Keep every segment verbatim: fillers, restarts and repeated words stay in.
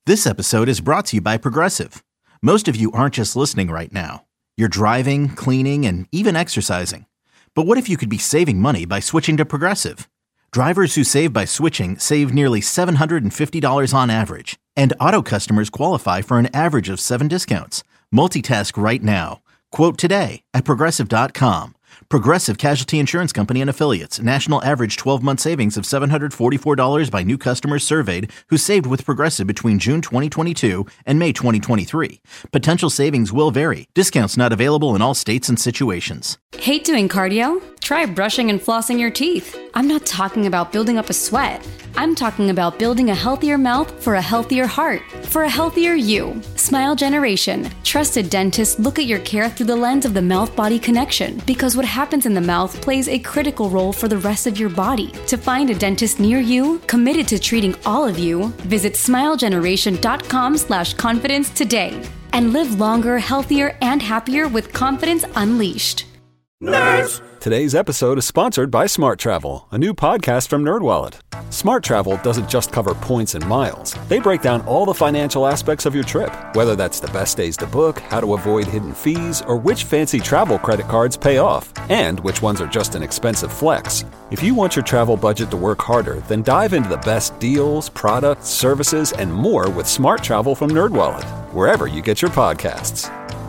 This episode is brought to you by Progressive. Most of you aren't just listening right now. You're driving, cleaning, and even exercising. But what if you could be saving money by switching to Progressive? Drivers who save by switching save nearly seven hundred fifty dollars on average. And auto customers qualify for an average of seven discounts. Multitask right now. Quote today at Progressive dot com. Progressive Casualty Insurance Company and Affiliates. National average twelve-month savings of seven hundred forty-four dollars by new customers surveyed who saved with Progressive between June twenty twenty-two and May twenty twenty-three. Potential savings will vary. Discounts not available in all states and situations. Hate doing cardio? Try brushing and flossing your teeth. I'm not talking about building up a sweat. I'm talking about building a healthier mouth for a healthier heart, for a healthier you. Smile Generation. Trusted dentists look at your care through the lens of the mouth-body connection, because what happens in the mouth plays a critical role for the rest of your body. To find a dentist near you, committed to treating all of you, visit smilegeneration.com slash confidence today and live longer, healthier, and happier with confidence unleashed. Nerds! Today's episode is sponsored by Smart Travel, a new podcast from NerdWallet. Smart Travel doesn't just cover points and miles. They break down all the financial aspects of your trip, whether that's the best days to book, how to avoid hidden fees, or which fancy travel credit cards pay off, and which ones are just an expensive flex. If you want your travel budget to work harder, then dive into the best deals, products, services, and more with Smart Travel from NerdWallet, wherever you get your podcasts.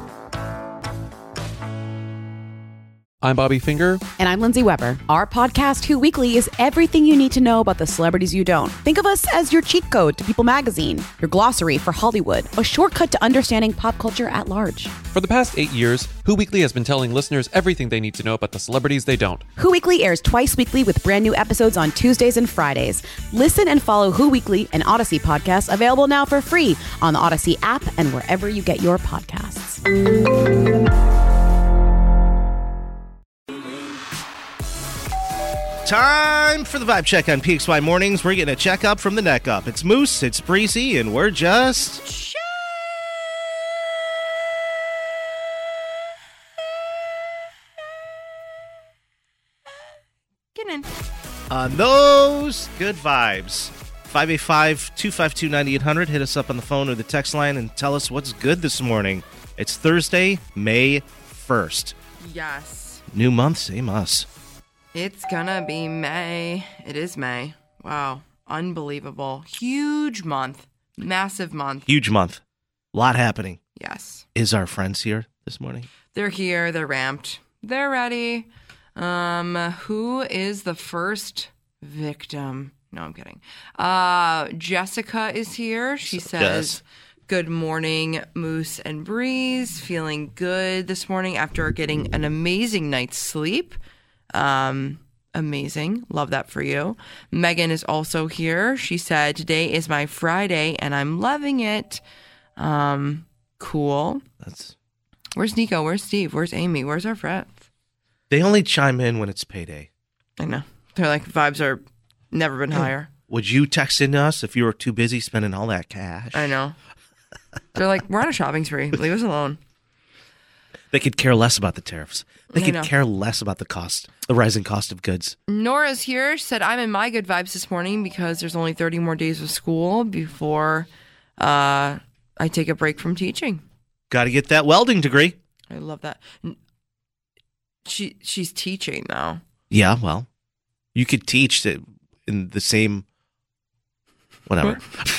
I'm Bobby Finger. And I'm Lindsay Weber. Our podcast, Who Weekly, is everything you need to know about the celebrities you don't. Think of us as your cheat code to People Magazine, your glossary for Hollywood, a shortcut to understanding pop culture at large. For the past eight years, Who Weekly has been telling listeners everything they need to know about the celebrities they don't. Who Weekly airs twice weekly with brand new episodes on Tuesdays and Fridays. Listen and follow Who Weekly, an Odyssey podcast, available now for free on the Odyssey app and wherever you get your podcasts. Time for the vibe check on P X Y Mornings. We're getting a checkup from the neck up. It's Moose, it's Breezy, and we're just... Get in. On those good vibes. five eight five, two five two, nine eight hundred. Hit us up on the phone or the text line and tell us what's good this morning. It's Thursday, May first. Yes. New month, same us. It's gonna be May. It is May. Wow. Unbelievable. Huge month. Massive month. Huge month. A lot happening. Yes. Is our friends here this morning? They're here. They're ramped. They're ready. Um, who is the first victim? No, I'm kidding. Uh, Jessica is here. She says, Jess. Good morning, Moose and Breeze. Feeling good this morning after getting an amazing night's sleep. Um, amazing. Love that for you. Megan is also here. She said, today is my Friday and I'm loving it. Um, cool. That's. Where's Nico? Where's Steve? Where's Amy? Where's our friends? They only chime in when it's payday. I know. They're like, vibes are never been higher. Would you text in to us if you were too busy spending all that cash? I know. They're like, we're on a shopping spree. Leave us alone. They could care less about the tariffs. They I could know. care less about the cost, the rising cost of goods. Nora's here. She said, I'm in my good vibes this morning because there's only thirty more days of school before uh, I take a break from teaching. Got to get that welding degree. I love that. She She's teaching now. Yeah, well, you could teach it in the same, whatever.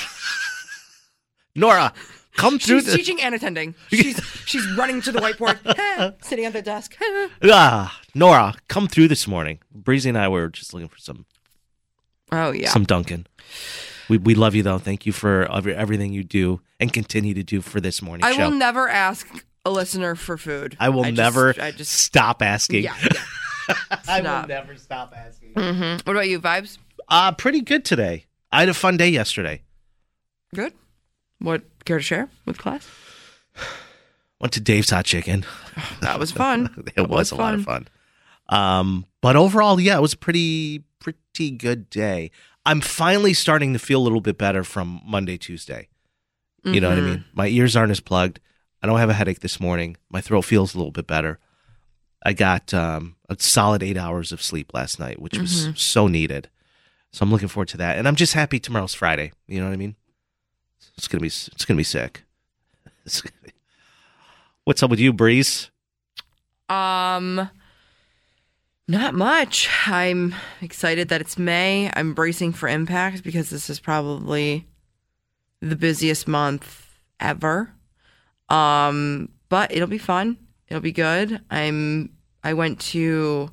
Nora, come through. She's the... teaching and attending. She's she's running to the whiteboard, sitting at the desk. ah, Nora, come through this morning. Breezy and I were just looking for some. Oh yeah, some Dunkin'. We we love you though. Thank you for everything you do and continue to do for this morning I show. will never ask a listener for food. I will I just, never I just, stop asking. Yeah, yeah. I will never stop asking. Mm-hmm. What about you, vibes? Uh, pretty good today. I had a fun day yesterday. Good. What, care to share with class? Went to Dave's Hot Chicken. That was fun. it that was, was a fun. lot of fun. Um, but overall, yeah, it was a pretty, pretty good day. I'm finally starting to feel a little bit better from Monday, Tuesday. You mm-hmm. know what I mean? My ears aren't as plugged. I don't have a headache this morning. My throat feels a little bit better. I got um, a solid eight hours of sleep last night, which was mm-hmm. so needed. So I'm looking forward to that. And I'm just happy tomorrow's Friday. You know what I mean? It's gonna be it's gonna be sick. It's gonna be... What's up with you, Breeze? Um, not much. I'm excited that it's May. I'm bracing for impact because this is probably the busiest month ever. Um, but it'll be fun. It'll be good. I'm. I went to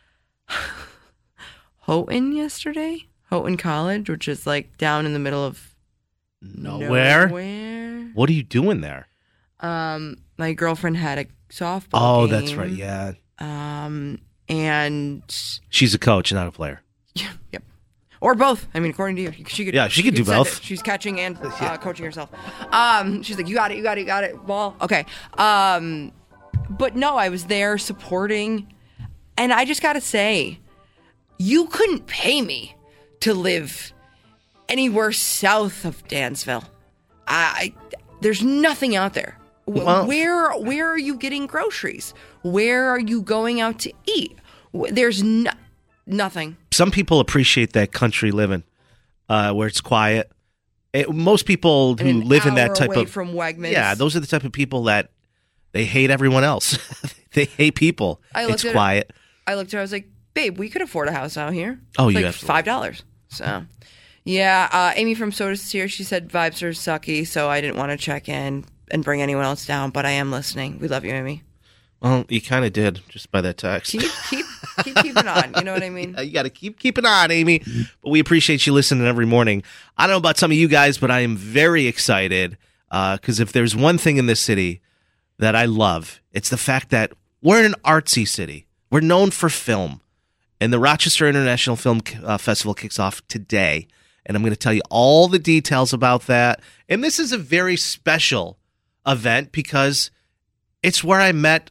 Houghton yesterday, Houghton College, which is like down in the middle of nowhere. Nowhere. What are you doing there? Um, my girlfriend had a softball. Oh, game. that's right. Yeah. Um, and she's a coach, not a player. Yep. Or both. I mean, according to you, she could. Yeah, she, she could do send both. it. She's catching and uh, yeah. coaching herself. Um, she's like, you got it, you got it, you got it. Ball. Okay. Um, but no, I was there supporting, and I just got to say, you couldn't pay me to live anywhere south of Dansville. I, there's nothing out there. Well, where where are you getting groceries? Where are you going out to eat? There's no, nothing. Some people appreciate that country living, uh, where it's quiet. It, most people who live in that type away of from Wegmans. Yeah, those are the type of people that they hate everyone else. They hate people. I it's at quiet. It, I looked at it. I was like, babe, we could afford a house out here. Oh, it's you like absolutely. five dollars. So, yeah. Uh, Amy from Soda's here. She said vibes are sucky, so I didn't want to check in and bring anyone else down. But I am listening. We love you, Amy. Well, you kind of did just by that text. Keep keep keep keeping on. You know what I mean? You got to keep keeping on, Amy. But we appreciate you listening every morning. I don't know about some of you guys, but I am very excited because uh, if there's one thing in this city that I love, it's the fact that we're an artsy city. We're known for film. And the Rochester International Film uh, Festival kicks off today. And I'm going to tell you all the details about that. And this is a very special event because it's where I met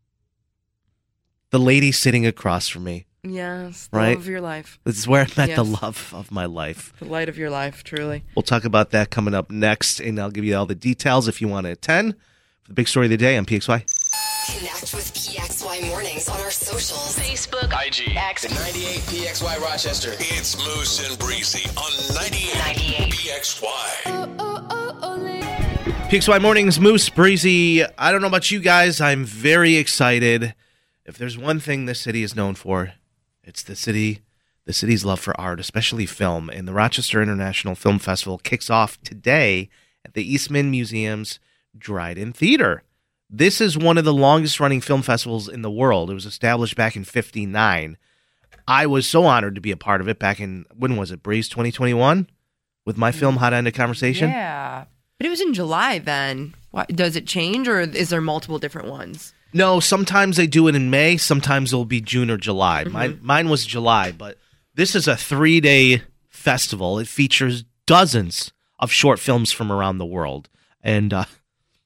the lady sitting across from me. Yes, the right? love of your life. This is where I met yes. the love of my life. The light of your life, truly. We'll talk about that coming up next, and I'll give you all the details if you want to attend. For the big story of the day, I'm P X Y. Connect with P X Y Mornings on our socials. Facebook, I G, X, ninety-eight P X Y Rochester. It's Moose and Breezy on ninety-eight P X Y. Oh, oh, oh, oh, P X Y Mornings, Moose, Breezy. I don't know about you guys. I'm very excited. If there's one thing this city is known for, it's the city, the city's love for art, especially film. And the Rochester International Film Festival kicks off today at the Eastman Museum's Dryden Theater. This is one of the longest-running film festivals in the world. It was established back in fifty-nine. I was so honored to be a part of it back in, when was it, Breeze, twenty twenty-one? With my film, How to End a Conversation? Yeah. But it was in July then. What, does it change, or is there multiple different ones? No, sometimes they do it in May. Sometimes it'll be June or July. Mm-hmm. Mine, mine was July, but this is a three-day festival. It features dozens of short films from around the world. And uh,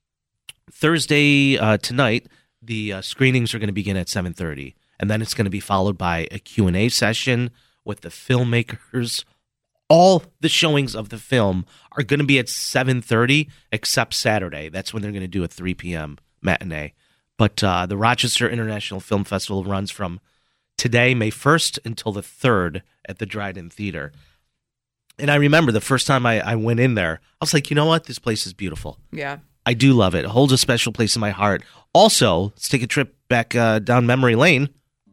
Thursday uh, tonight, the uh, screenings are going to begin at seven thirty. And then it's going to be followed by a Q and A session with the filmmakers. All the showings of the film are going to be at seven thirty, except Saturday. That's when they're going to do a three p.m. matinee. But uh, the Rochester International Film Festival runs from today, May first, until the third at the Dryden Theater. And I remember the first time I, I went in there, I was like, you know what? This place is beautiful. Yeah. I do love it. It holds a special place in my heart. Also, let's take a trip back uh, down memory lane.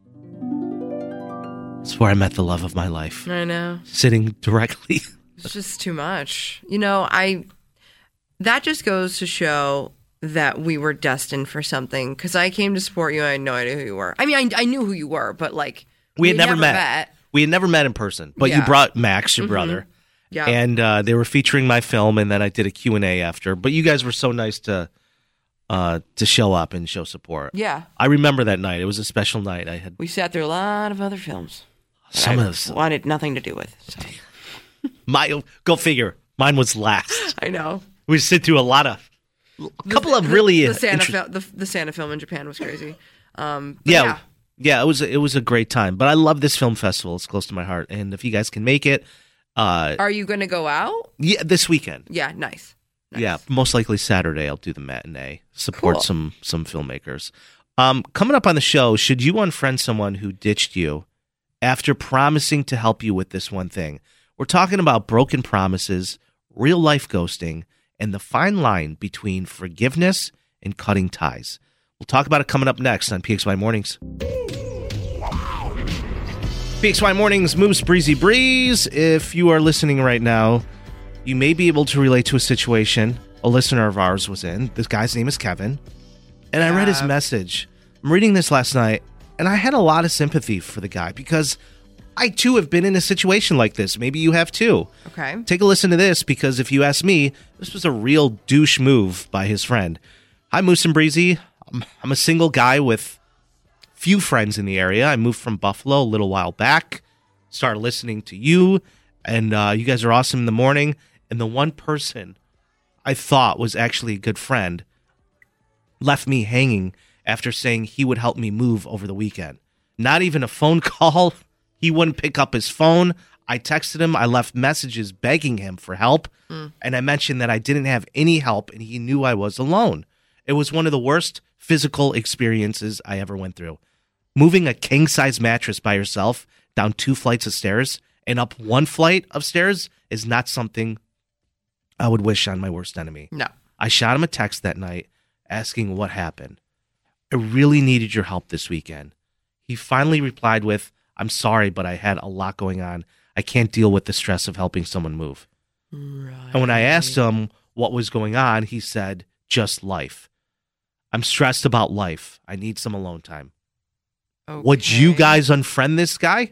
It's where I met the love of my life. I know. Sitting directly. It's just too much. You know, I that just goes to show that we were destined for something, because I came to support you and I had no idea who you were. I mean, I, I knew who you were, but like we had never, never met. met. We had never met in person, but Yeah. you brought Max, your Mm-hmm. brother, Yeah. and uh, they were featuring my film, and then I did a Q and A after. But you guys were so nice to uh, to show up and show support. Yeah. I remember that night. It was a special night. I had We sat through a lot of other films that some I of those. wanted nothing to do with. So. My go figure. Mine was last. I know. We sit through a lot of a couple of really the, the Santa inter- fil- the, the Santa film in Japan was crazy. Um, but yeah, yeah. yeah. It was it was a great time. But I love this film festival. It's close to my heart. And if you guys can make it, uh, Are you going to go out? yeah, this weekend. Yeah, nice. nice. Yeah, most likely Saturday. I'll do the matinee. Support Cool. some some filmmakers. Um, coming up on the show, should you unfriend someone who ditched you after promising to help you with this one thing? We're talking about broken promises, real life ghosting, and the fine line between forgiveness and cutting ties. We'll talk about it coming up next on P X Y Mornings. P X Y Mornings, Moose Breezy Breeze. If you are listening right now, you may be able to relate to a situation a listener of ours was in. This guy's name is Kevin. And I read his message. I'm reading this last night, and I had a lot of sympathy for the guy because I, too, have been in a situation like this. Maybe you have, too. Okay. Take a listen to this, because if you ask me, this was a real douche move by his friend. Hi, Moose and Breezy. I'm, I'm a single guy with few friends in the area. I moved from Buffalo a little while back, started listening to you, and uh, you guys are awesome in the morning. And the one person I thought was actually a good friend left me hanging after saying he would help me move over the weekend. Not even a phone call. He wouldn't pick up his phone. I texted him. I left messages begging him for help. Mm. And I mentioned that I didn't have any help and he knew I was alone. It was one of the worst physical experiences I ever went through. Moving a king-size mattress by yourself down two flights of stairs and up one flight of stairs is not something I would wish on my worst enemy. No. I shot him a text that night asking what happened. I really needed your help this weekend. He finally replied with, I'm sorry, but I had a lot going on. I can't deal with the stress of helping someone move. Right. And when I asked him what was going on, he said, just life. I'm stressed about life. I need some alone time. Okay. Would you guys unfriend this guy?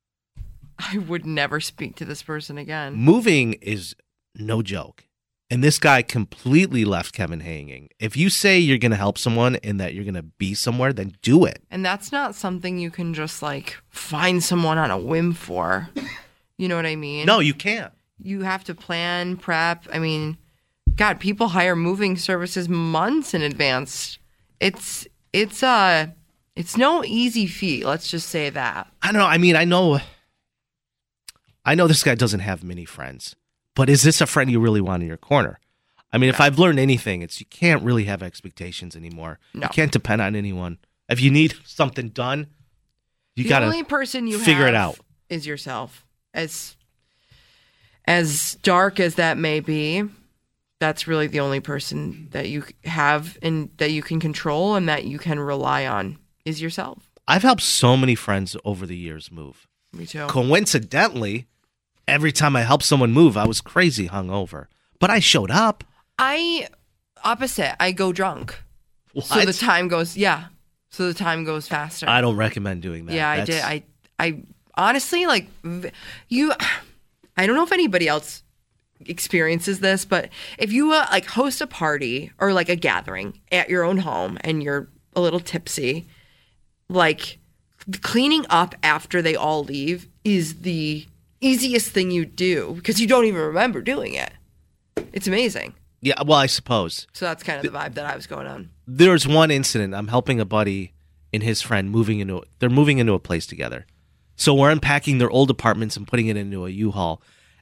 I would never speak to this person again. Moving is no joke. And this guy completely left Kevin hanging. If you say you're going to help someone and that you're going to be somewhere, then do it. And that's not something you can just like find someone on a whim for. You know what I mean? No, you can't. You have to plan, prep. I mean, God, people hire moving services months in advance. It's it's uh it's no easy feat. Let's just say that. I don't know. I mean, I know, I know this guy doesn't have many friends. But is this a friend you really want in your corner? I mean, no. If I've learned anything, it's you can't really have expectations anymore. No. You can't depend on anyone. If you need something done, you got to The only person you figure have it out. Is yourself. As as dark as that may be, that's really the only person that you have and that you can control and that you can rely on is yourself. I've helped so many friends over the years move. Me too. Coincidentally, every time I helped someone move, I was crazy hungover. But I showed up. I, opposite, I go drunk. What? So the time goes, yeah. So the time goes faster. I don't recommend doing that. Yeah, That's... I did. I, I honestly, like, you, I don't know if anybody else experiences this, but if you, uh, like, host a party or, like, a gathering at your own home and you're a little tipsy, like, cleaning up after they all leave is the easiest thing you do because you don't even remember doing it. It's amazing. Yeah, well, I suppose. So that's kind of the vibe that I was going on. There's one incident. I'm helping a buddy and his friend moving into, they're moving into a place together. So we're unpacking their old apartments and putting it into a U-Haul.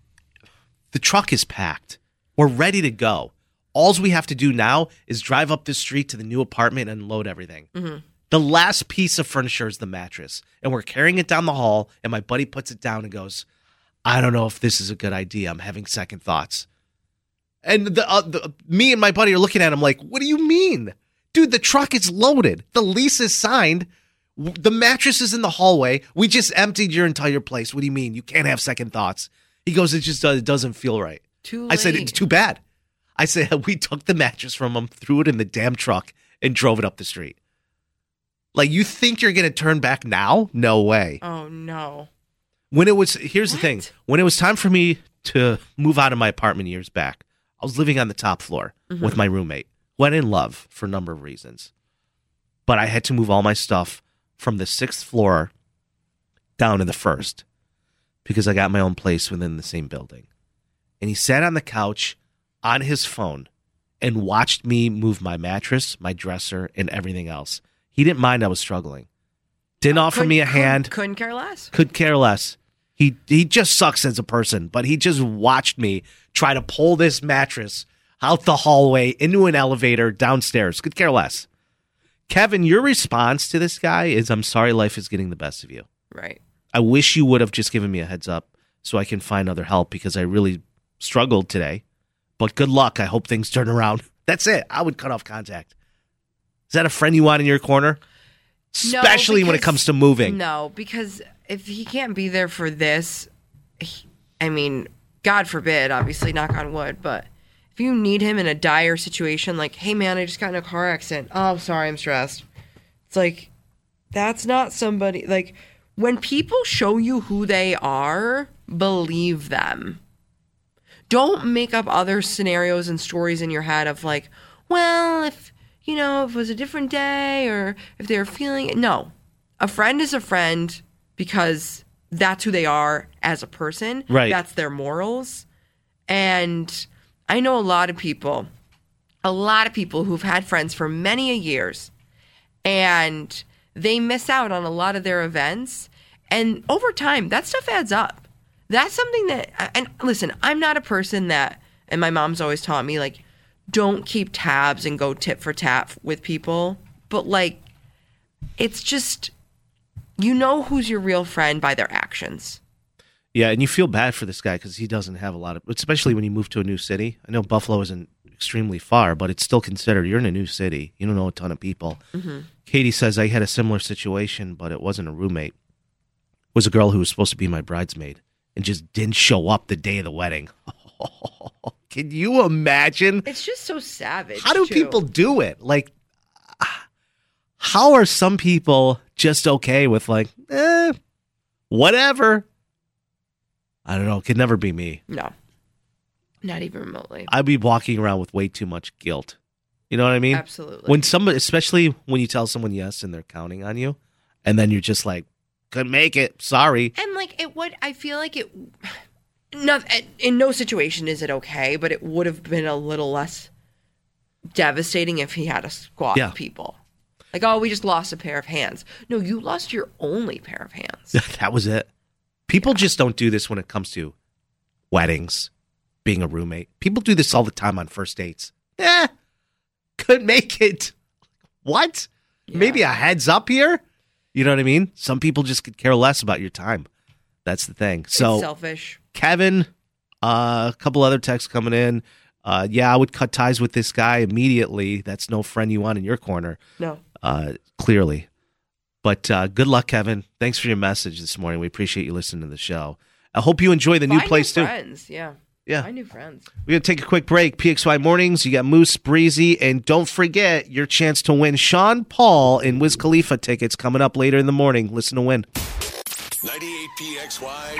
The truck is packed. We're ready to go. All we have to do now is drive up the street to the new apartment and load everything. Mm-hmm. The last piece of furniture is the mattress. And we're carrying it down the hall, and my buddy puts it down and goes, I don't know if this is a good idea. I'm having second thoughts. And the, uh, the me and my buddy are looking at him like, what do you mean? Dude, the truck is loaded. The lease is signed. The mattress is in the hallway. We just emptied your entire place. What do you mean? You can't have second thoughts. He goes, it just does, it doesn't feel right. Too late. I said, it's too bad. I said, we took the mattress from him, threw it in the damn truck, and drove it up the street. Like, you think you're going to turn back now? No way. Oh, no. When it was, here's What? the thing. When it was time for me to move out of my apartment years back, I was living on the top floor mm-hmm. with my roommate, who I didn't love for a number of reasons. But I had to move all my stuff from the sixth floor down to the first because I got my own place within the same building. And he sat on the couch on his phone and watched me move my mattress, my dresser, and everything else. He didn't mind I was struggling. Didn't offer Couldn't- me a couldn't- hand. Couldn't care less. Could care less. He he just sucks as a person, but he just watched me try to pull this mattress out the hallway into an elevator downstairs. Could care less. Kevin, your response to this guy is, I'm sorry life is getting the best of you. Right. I wish you would have just given me a heads up so I can find other help because I really struggled today. But good luck. I hope things turn around. That's it. I would cut off contact. Is that a friend you want in your corner? Especially no, when it because, comes to moving. No, because if he can't be there for this, he, I mean, God forbid, obviously, knock on wood, but if you need him in a dire situation, like, hey, man, I just got in a car accident. Oh, sorry, I'm stressed. It's like, that's not somebody, like, when people show you who they are, believe them. Don't make up other scenarios and stories in your head of like, well, if, you know, if it was a different day or if they were feeling it. No. A friend is a friend because that's who they are as a person. Right. That's their morals. And I know a lot of people, a lot of people who've had friends for many a years, and they miss out on a lot of their events. And over time, that stuff adds up. That's something that, and listen, I'm not a person that, and my mom's always taught me, like, don't keep tabs and go tit for tat with people. But, like, it's just, you know who's your real friend by their actions. Yeah, and you feel bad for this guy because he doesn't have a lot of, especially when you move to a new city. I know Buffalo isn't extremely far, but it's still considered, you're in a new city. You don't know a ton of people. Mm-hmm. Katie says, I had a similar situation, but it wasn't a roommate. It was a girl who was supposed to be my bridesmaid and just didn't show up the day of the wedding. Can you imagine? It's just so savage. How do too. people do it? Like, how are some people just okay with like, eh, whatever? I don't know. It could never be me. No. Not even remotely. I'd be walking around with way too much guilt. You know what I mean? Absolutely. When somebody, especially when you tell someone yes and they're counting on you, and then you're just like, couldn't make it. Sorry. And like it would, I feel like it, not, in no situation is it okay, but it would have been a little less devastating if he had a squad yeah. of people. Like, oh, we just lost a pair of hands. No, you lost your only pair of hands. That was it. People yeah. just don't do this when it comes to weddings, being a roommate. People do this all the time on first dates. Eh, couldn't make it. What? Yeah. Maybe a heads up here? You know what I mean? Some people just could care less about your time. That's the thing. So it's selfish. Kevin, uh, a couple other texts coming in. Uh, yeah, I would cut ties with this guy immediately. That's no friend you want in your corner. No. Uh, clearly. But uh, good luck, Kevin. Thanks for your message this morning. We appreciate you listening to the show. I hope you enjoy the Find new place, new too. friends, yeah. Yeah. Find new friends. We're going to take a quick break. P X Y Mornings, you got Moose, Breezy, and don't forget your chance to win Sean Paul and Wiz Khalifa tickets coming up later in the morning. Listen to win. ninety-eight P X Y.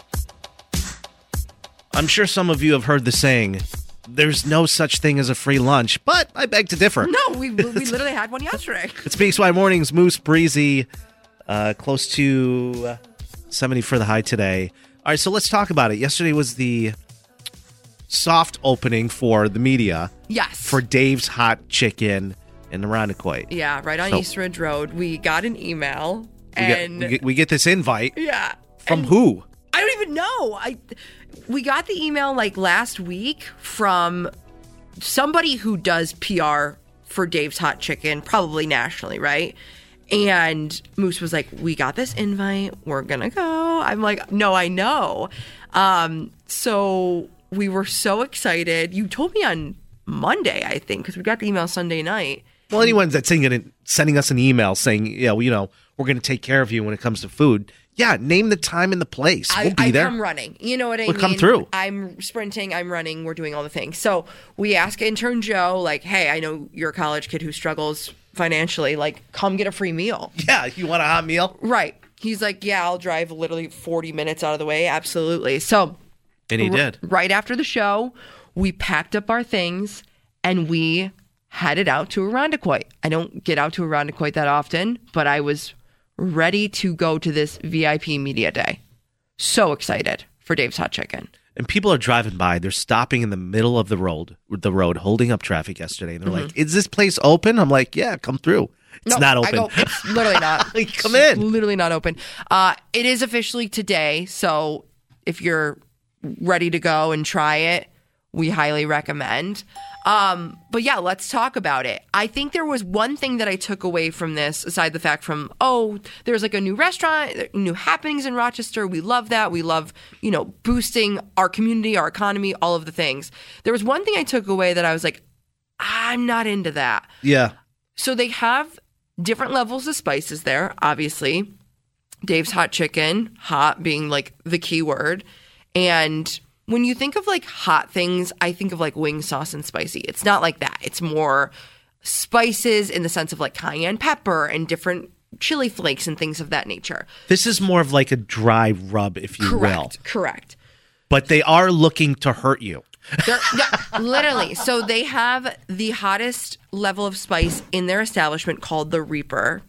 I'm sure some of you have heard the saying, there's no such thing as a free lunch, but I beg to differ. No, we we literally had one yesterday. It's P X Y Mornings, Moose, Breezy, uh, close to seventy for the high today. All right, so let's talk about it. Yesterday was the soft opening for the media. Yes. For Dave's Hot Chicken in Irondequoit. Yeah, right on so, East Ridge Road. We got an email. We and get, we, get, we get this invite. Yeah. From who? I don't even know. I we got the email like last week from somebody who does P R for Dave's Hot Chicken, probably nationally, right? And Moose was like, we got this invite. We're going to go. I'm like, no, I know. Um, so we were so excited. You told me on Monday, I think, because we got the email Sunday night. Well, anyone that's sending, sending us an email saying, yeah, well, you know, we're going to take care of you when it comes to food. Yeah, name the time and the place. We'll I, be I there. come running. You know what I we'll mean? We'll come through. I'm sprinting. I'm running. We're doing all the things. So we ask intern Joe, like, hey, I know you're a college kid who struggles financially. Like, come get a free meal. Yeah, you want a hot meal? Right. He's like, yeah, I'll drive literally forty minutes out of the way. Absolutely. So. And he r- did. Right after the show, we packed up our things and we headed out to Irondequoit. I don't get out to Irondequoit that often, but I was ready to go to this V I P media day. So excited for Dave's Hot Chicken. And people are driving by. They're stopping in the middle of the road, the road, holding up traffic yesterday. And they're mm-hmm. like, is this place open? I'm like, yeah, come through. It's no, not open. I go, it's literally not. Like, come in. It's literally not open. Uh, it is officially today. So if you're ready to go and try it, we highly recommend. Um, but yeah, let's talk about it. I think there was one thing that I took away from this, aside the fact from, oh, there's like a new restaurant, new happenings in Rochester. We love that. We love, you know, boosting our community, our economy, all of the things. There was one thing I took away that I was like, I'm not into that. Yeah. So they have different levels of spices there, obviously. Dave's Hot Chicken, hot being like the key word. And when you think of like hot things, I think of like wing sauce and spicy. It's not like that. It's more spices in the sense of like cayenne pepper and different chili flakes and things of that nature. This is more of like a dry rub, if you correct, will. Correct. But they are looking to hurt you. They're, yeah, literally. So they have the hottest level of spice in their establishment called the Reaper.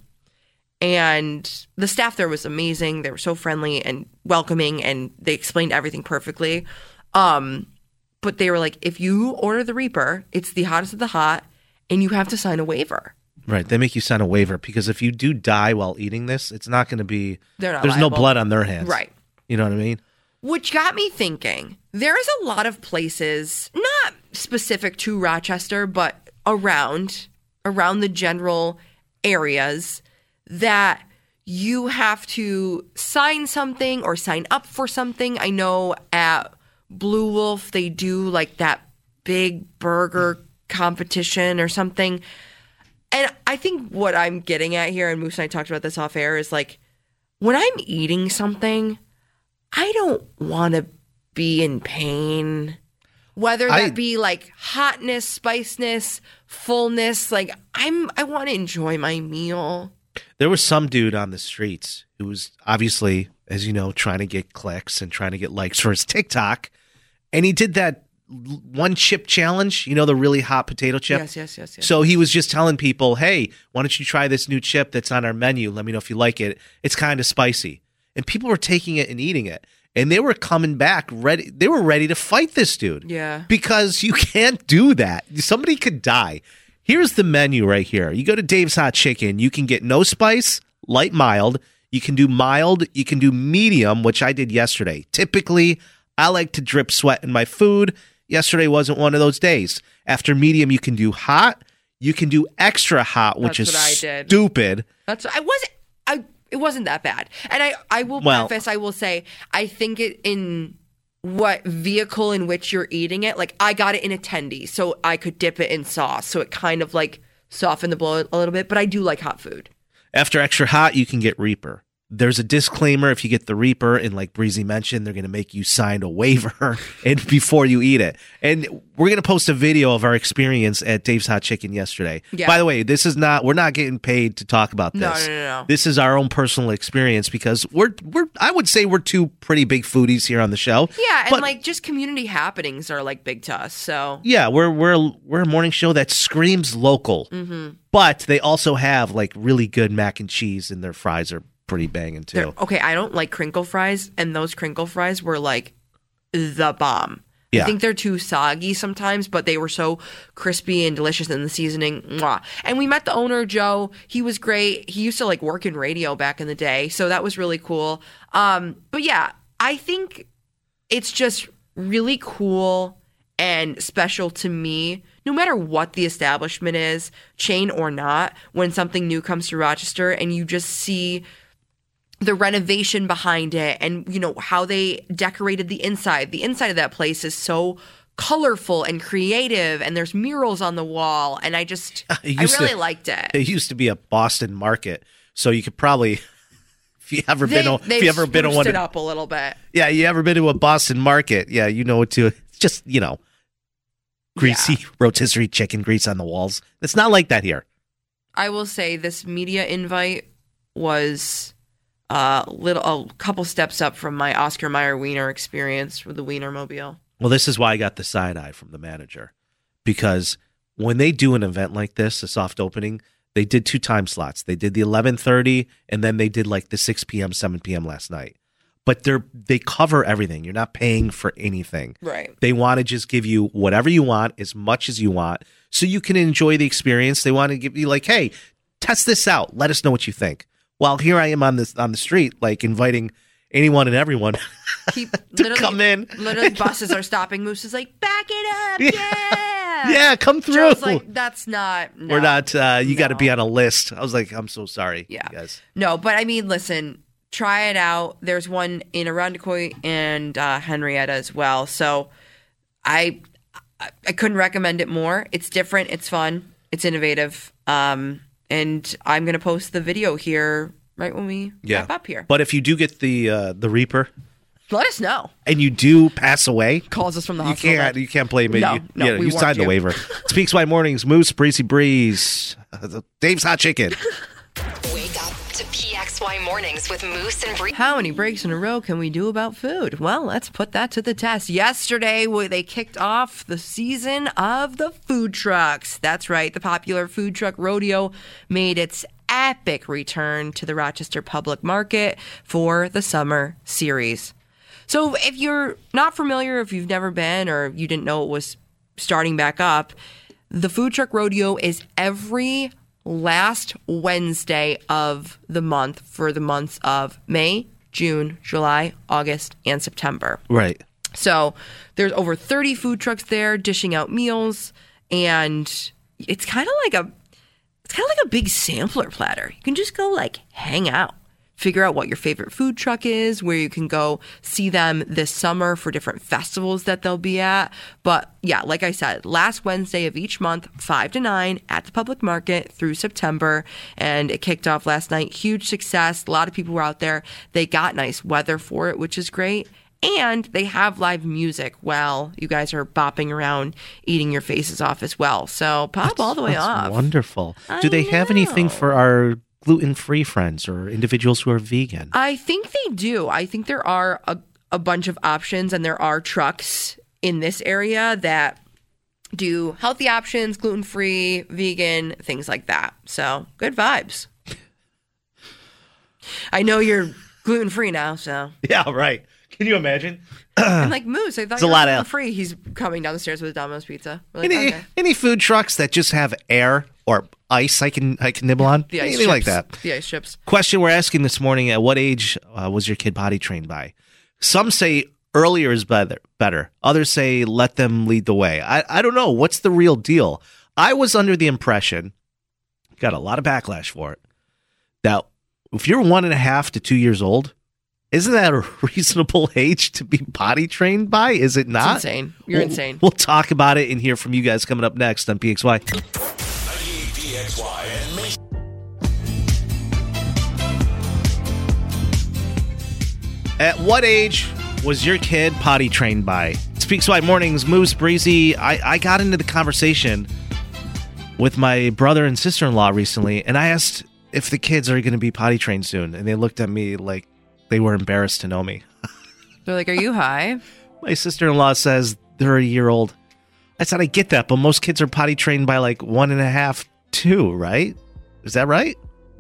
And the staff there was amazing. They were so friendly and welcoming, and they explained everything perfectly. Um, but they were like, if you order the Reaper, it's the hottest of the hot, and you have to sign a waiver. Right. They make you sign a waiver because if you do die while eating this, it's not going to be, They're not there's liable. no blood on their hands. Right. You know what I mean? Which got me thinking, there's a lot of places, not specific to Rochester, but around, around the general areas that you have to sign something or sign up for something. I know at Blue Wolf, they do like that big burger competition or something. And I think what I'm getting at here, and Moose and I talked about this off air, is like when I'm eating something, I don't want to be in pain. Whether that I, be like hotness, spiciness, fullness, like I'm, I want to enjoy my meal. There was some dude on the streets who was obviously, as you know, trying to get clicks and trying to get likes for his TikTok. And he did that one chip challenge, you know, the really hot potato chip. Yes, yes, yes, yes. So he was just telling people, hey, why don't you try this new chip that's on our menu? Let me know if you like it. It's kind of spicy. And people were taking it and eating it. And they were coming back ready. They were ready to fight this dude. Yeah. Because you can't do that. Somebody could die. Here's the menu right here. You go to Dave's Hot Chicken. You can get no spice, light, mild. You can do mild. You can do medium, which I did yesterday. Typically, I like to drip sweat in my food. Yesterday wasn't one of those days. After medium, you can do hot. You can do extra hot, which That's is what I did. stupid. That's I wasn't. I it wasn't that bad. And I I will Well- preface. I will say I think it in what vehicle in which you're eating it. Like I got it in a tendy, so I could dip it in sauce, so it kind of like softened the blow a little bit. But I do like hot food. After extra hot, you can get Reaper. There's a disclaimer if you get the Reaper, and like Breezy mentioned, they're going to make you sign a waiver and before you eat it. And we're going to post a video of our experience at Dave's Hot Chicken yesterday. Yeah. By the way, this is not, we're not getting paid to talk about this. No, no, no, no. This is our own personal experience because we're, we're, I would say we're two pretty big foodies here on the show. Yeah, and But- like just community happenings are like big to us. So Yeah, we're we're we're a morning show that screams local, mm-hmm. but they also have like really good mac and cheese, and their fries are pretty banging too. They're- okay, I don't like crinkle fries, and those crinkle fries were like the bomb. Yeah. I think they're too soggy sometimes, but they were so crispy and delicious in the seasoning. Mwah. And we met the owner, Joe. He was great. He used to like work in radio back in the day, so that was really cool. Um, but yeah, I think it's just really cool and special to me, no matter what the establishment is, chain or not, when something new comes to Rochester and you just see the renovation behind it and, you know, how they decorated the inside. The inside of that place is so colorful and creative, and there's murals on the wall, and I just, I It used really to- liked it. It used to be a Boston market, so you could probably, if you ever They, been, to- they've if you ever been to spruced one, it up a little bit. yeah, you ever been to a Boston market? Yeah, you know what to. It's just you know, greasy rotisserie chicken grease on the walls. It's not like that here. I will say this media invite was a little, a couple steps up from my Oscar Mayer Wiener experience with the Wienermobile. Well, this is why I got the side eye from the manager, because when they do an event like this, a soft opening, they did two time slots. They did the eleven thirty, and then they did like the six p.m., seven p.m. last night. But they're they cover everything. You're not paying for anything. Right. They want to just give you whatever you want, as much as you want, so you can enjoy the experience. They want to give you like, hey, test this out. Let us know what you think. While here I am on this on the street, like inviting anyone and everyone Keep, to come in. Literally, buses are stopping. Moose is like, back it up, yeah, yeah, come through. Joe's like, that's not. No, We're not. Uh, you no. got to be on a list. I was like, I'm so sorry. Yeah, you guys. No, but I mean, listen, try it out. There's one in Arundecoy and uh, Henrietta as well. So I, I couldn't recommend it more. It's different. It's fun. It's innovative. Um, and I'm gonna post the video here right when we yeah. wrap up here. But if you do get the uh, the Reaper, let us know. And you do pass away, calls us from the you hospital. Can't, you can't blame it. No, you, no, you, know, we you signed you. the waiver. Speaks White Mornings, Moose, Breezy Breeze, uh, Dave's Hot Chicken. Wake up to P X Y Mornings with Moose and Bree. How many breaks in a row can we do about food? Well, let's put that to the test. Yesterday, they kicked off the season of the food trucks. That's right. The popular food truck rodeo made its epic return to the Rochester Public Market for the summer series. So if you're not familiar, if you've never been, or you didn't know it was starting back up, the food truck rodeo is every last Wednesday of the month for the months of May, June, July, August, and September. Right. So there's over thirty food trucks there dishing out meals, and it's kind of like a it's kind of like a big sampler platter. You can just go like hang out, figure out what your favorite food truck is, where you can go see them this summer for different festivals that they'll be at. But yeah, like I said, last Wednesday of each month, five to nine at the public market through September. And it kicked off last night. Huge success. A lot of people were out there. They got nice weather for it, which is great. And they have live music while you guys are bopping around, eating your faces off as well. So pop that's, all the way that's off. Wonderful. I Do they know. have anything for our gluten-free friends or individuals who are vegan? I think they do. I think there are a, a bunch of options, and there are trucks in this area that do healthy options, gluten-free, vegan, things like that. So good vibes. I know you're gluten-free now, so. Yeah, right. Can you imagine? I'm like, Moose, I thought It's you a were lot of- gluten-free. He's coming down the stairs with a Domino's pizza. We're like, Any, okay. any food trucks that just have air or ice I can I can nibble on? The ice Anything like chips. that. The ice chips. Question we're asking this morning, at what age uh, was your kid potty trained by? Some say earlier is better. better. Others say let them lead the way. I, I don't know. What's the real deal? I was under the impression, got a lot of backlash for it, that if you're one and a half to two years old, isn't that a reasonable age to be potty trained by? Is it not? It's insane. You're we'll, insane. We'll talk about it and hear from you guys coming up next on P X Y. ninety-eight P X Y and Mason. At what age was your kid potty trained by? Speaks White Mornings, Moose, Breezy. I, I got into the conversation with my brother and sister-in-law recently, and I asked if the kids are going to be potty trained soon, and they looked at me like they were embarrassed to know me. They're like, are you high? My sister-in-law says they're a year old. I said, I get that, but most kids are potty trained by like one and a half, two, right? Is that right?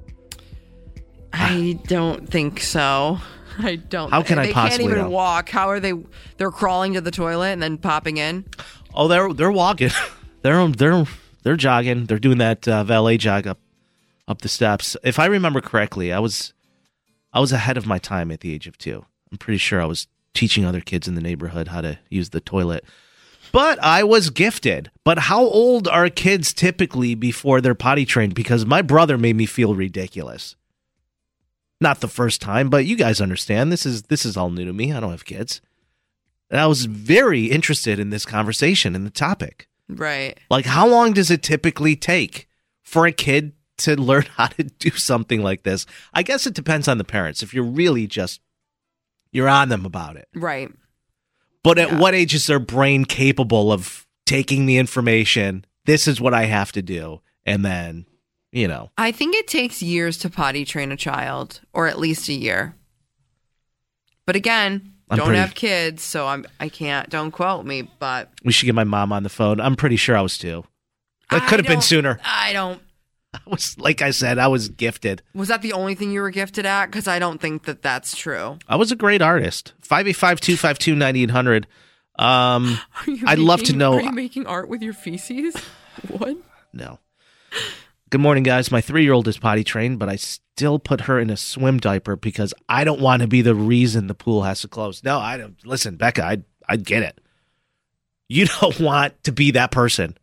I don't think so. I don't. How can I they possibly can't even know? walk. How are they? They're crawling to the toilet and then popping in. Oh, they're they're walking. they're they're they're jogging. They're doing that uh, valet jog up up the steps. If I remember correctly, I was I was ahead of my time at the age of two. I'm pretty sure I was teaching other kids in the neighborhood how to use the toilet. But I was gifted. But how old are kids typically before they're potty trained? Because my brother made me feel ridiculous. Not the first time, but you guys understand. This is this is all new to me. I don't have kids. And I was very interested in this conversation and the topic. Right. Like, how long does it typically take for a kid to learn how to do something like this? I guess it depends on the parents. If you're really just, you're on them about it. Right. But at Yeah. what age is their brain capable of taking the information? This is what I have to do. And then, you know. I think it takes years to potty train a child, or at least a year. But again, I'm don't pretty- have kids, so I'm I can't. Don't quote me, but We should get my mom on the phone. I'm pretty sure I was two. That I could have been don't- sooner. I don't. I was, like I said, I was gifted. Was that the only thing you were gifted at? Because I don't think that that's true. I was a great artist. five eight five, two five two, nine eight hundred. Um, Are you I'd love to making- know. Are you making art with your feces? What? No. Good morning, guys. My three-year-old is potty trained, but I still put her in a swim diaper because I don't want to be the reason the pool has to close. No, I don't. Listen, Becca, I I get it. You don't want to be that person.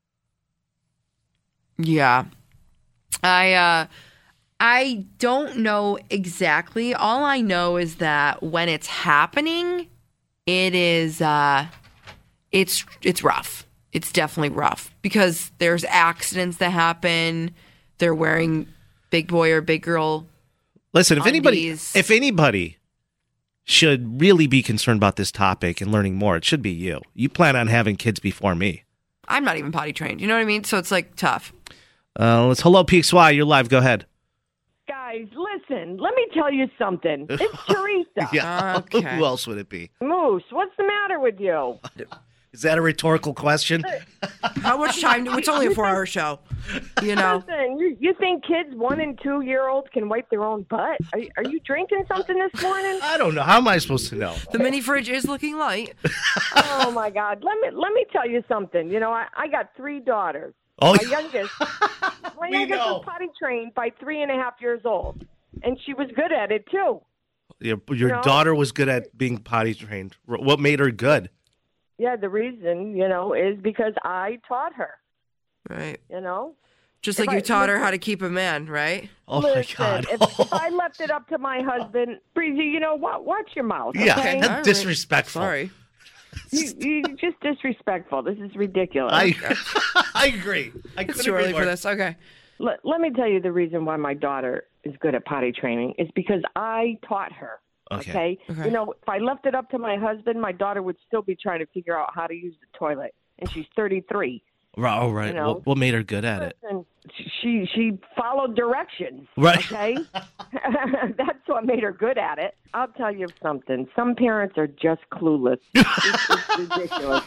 Yeah. I uh I don't know exactly. All I know is that when it's happening, it is uh it's it's rough. It's definitely rough because there's accidents that happen. They're wearing big boy or big girl. Listen, if anybody undies. if anybody should really be concerned about this topic and learning more, it should be you. You plan on having kids before me. I'm not even potty trained. You know what I mean? So it's like tough. Uh, let's hello P X Y. You're live. Go ahead. Guys, listen. Let me tell you something. It's Teresa. Yeah. Okay. Who else would it be? Moose, what's the matter with you? Is that a rhetorical question? How much time? Do, it's only a four-hour show. You know. Listen, you, you think kids one and two year olds can wipe their own butt? Are, are you drinking something this morning? I don't know. How am I supposed to know? The mini fridge is looking light. Oh my God! Let me let me tell you something. You know, I, I got three daughters. Oh, my youngest, my We youngest know. was potty trained by three and a half years old, and she was good at it too. Your, your No. daughter was good at being potty trained. What made her good? Yeah, the reason, you know, is because I taught her. Right. You know. Just If like I- you taught her listen- how to keep a man, right? Oh Listen, my God! if, if I left it up to my husband, Breezy, you know what? Watch your mouth. yeah, Okay? that's All right. disrespectful. Sorry. You, you just disrespectful. This is ridiculous. I I agree. I It's couldn't too agree early more. for this. Okay. let, let me tell you the reason why my daughter is good at potty training is because I taught her. Okay. Okay? Okay. You know, if I left it up to my husband, my daughter would still be trying to figure out how to use the toilet, and she's thirty-three. Right, oh, right. You know. What, what made her good at it? And she she followed directions. Right. Okay. That's what made her good at it. I'll tell you something. Some parents are just clueless. It's, it's ridiculous.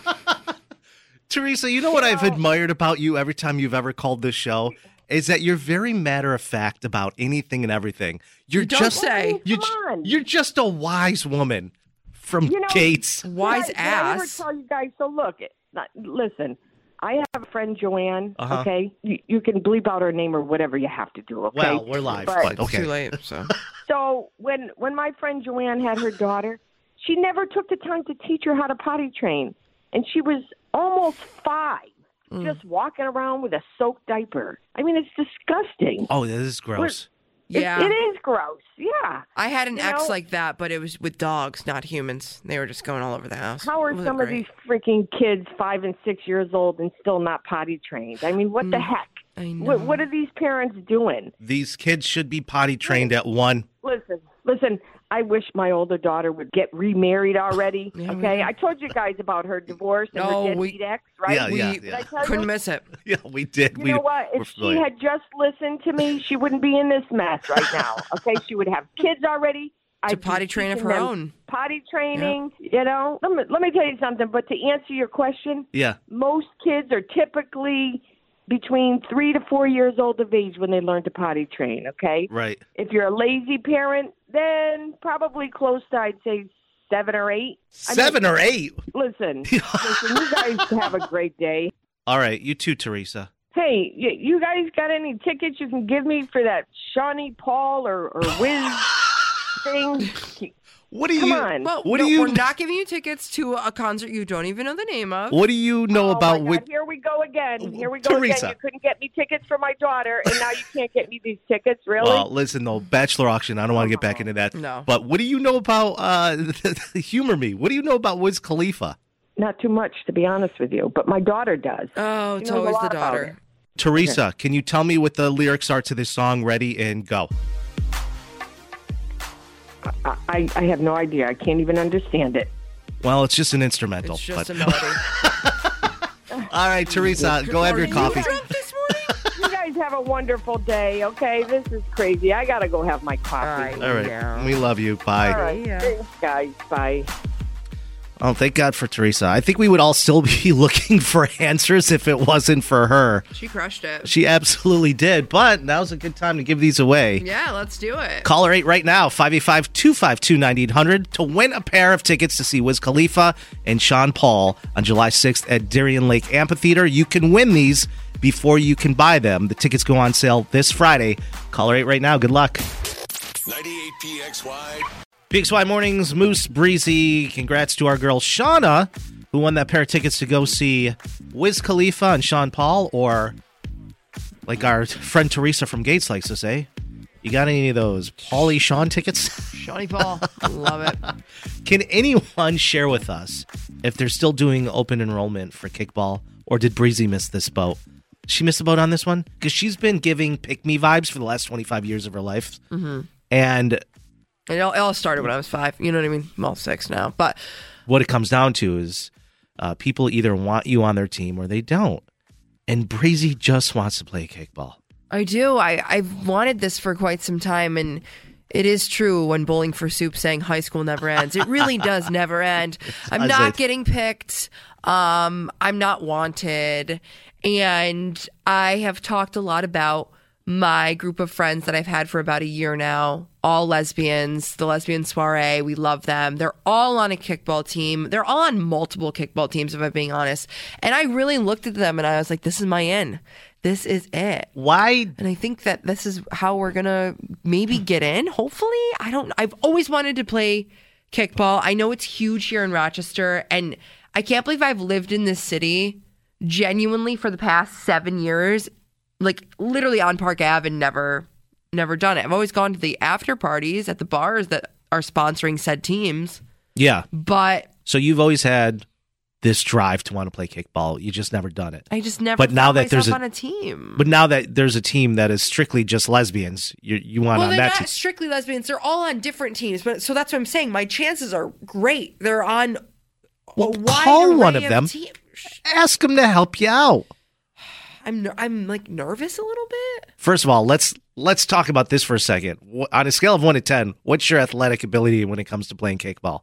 Teresa, you know what I've admired about you every time you've ever called this show is that you're very matter of fact about anything and everything. You're You don't just say. You're, Come on. you're just a wise woman from You know- Gates. Wise Did I, did I ever ass. tell you guys? So look, it, not, listen. I have a friend, Joanne. Uh-huh. Okay, you, you can bleep out her name or whatever you have to do. Okay. Well, we're live, But- but It's okay. too late. So. So when when my friend Joanne had her daughter, she never took the time to teach her how to potty train, and she was almost five, Mm. just walking around with a soaked diaper. I mean, it's disgusting. Oh, this is gross. It- Yeah. it is gross. Yeah. I had an You ex know- like that, but it was with dogs, not humans. They were just going all over the house. How are It wasn't some of great. these freaking kids five and six years old and still not potty trained? I mean, what the heck? I know. What, what are these parents doing? These kids should be potty trained at one. Listen, listen. I wish my older daughter would get remarried already. Yeah, we Okay, know. I told you guys about her divorce and No, her we- deadbeat ex, right? Yeah, We yeah, Did I yeah. tell you? couldn't miss it. Yeah, we did. You we, know what? we're If she familiar. had just listened to me, she wouldn't be in this mess right now. Okay, she would have kids already. To I'd be potty train of teaching her them own. Potty training, you know. Let me let me tell you something. But to answer your question, Yeah. most kids are typically between three to four years old of age when they learn to potty train. Okay. Right. If you're a lazy parent, then probably close to, I'd say, seven or eight. I mean, Seven or eight. Listen, listen, you guys have a great day. All right, you too, Teresa. Hey, y- you guys got any tickets you can give me for that Shawnee Paul or, or Wiz thing? What do Come you? on. Well, What no, do you? we're not giving you tickets to a concert you don't even know the name of. What do you know Oh, about? my Which, God. Here we go again. Here we go Teresa. again. You couldn't get me tickets for my daughter, and now you can't get me these tickets, really? well, listen though, Bachelor auction. I don't want to get back into that. No. But what do you know about? Uh, humor me. What do you know about Wiz Khalifa? Not too much, to be honest with you, but my daughter does. Oh, She it's knows a always the lot about daughter. it. Teresa, can you tell me what the lyrics are to this song? Ready and go. I, I, I have no idea. I can't even understand it. Well, it's just an instrumental. It's just but- a melody. All right, Teresa, go have your Are coffee. you drunk this morning? You guys have a wonderful day, okay? This is crazy. I got to go have my coffee. All right. All right, Yeah. we love you. Bye. All right. Yeah. Thanks, guys. Bye. Oh, thank God for Teresa. I think we would all still be looking for answers if it wasn't for her. She crushed it. She absolutely did, but now's a good time to give these away. Yeah, let's do it. Caller eight right now, five eight five, two five two, nine eight hundred, to win a pair of tickets to see Wiz Khalifa and Sean Paul on July sixth at Darien Lake Amphitheater. You can win these before you can buy them. The tickets go on sale this Friday. Caller eight right now. Good luck. ninety-eight P X Y. P X Y Mornings, Moose, Breezy. Congrats to our girl Shauna, who won that pair of tickets to go see Wiz Khalifa and Sean Paul, or like our friend Teresa from Gates likes to say, you got any of those Paulie Sean tickets? Shawnee Paul. Love it. Can anyone share with us if they're still doing open enrollment for kickball, or did Breezy miss this boat? She missed the boat on this one? Because she's been giving pick me vibes for the last twenty-five years of her life. Mm-hmm. And It all, it all started when I was five. You know what I mean? Well, six now. But what it comes down to is uh, people either want you on their team or they don't. And Breezy just wants to play kickball. I do. I, I've wanted this for quite some time. And it is true when Bowling for Soup saying high school never ends. It really does never end. I'm Does not it? getting picked. Um, I'm not wanted. And I have talked a lot about my group of friends that I've had for about a year now, all lesbians, the lesbian soiree. We love them. They're all on a kickball team. They're all on multiple kickball teams, if I'm being honest. And I really looked at them and I was like, this is my in. This is it. Why? And I think that this is how we're going to maybe get in. Hopefully. I don't, I've always wanted to play kickball. I know it's huge here in Rochester. And I can't believe I've lived in this city genuinely for the past seven years. Like literally on Park Ave and never, never done it. I've always gone to the after parties at the bars that are sponsoring said teams. Yeah. But So you've always had this drive to want to play kickball. You just never done it. I just never But now found that there's myself a- on a team. But now that there's a team that is strictly just lesbians, you you want Well, on they're that not team. strictly lesbians. They're all on different teams. But so that's what I'm saying. My chances are great. They're on Well, a wide call array one of them. teams. Ask them to help you out. I'm ner- I'm like nervous a little bit. First of all, let's let's talk about this for a second. Wh- On a scale of one to ten, what's your athletic ability when it comes to playing kickball?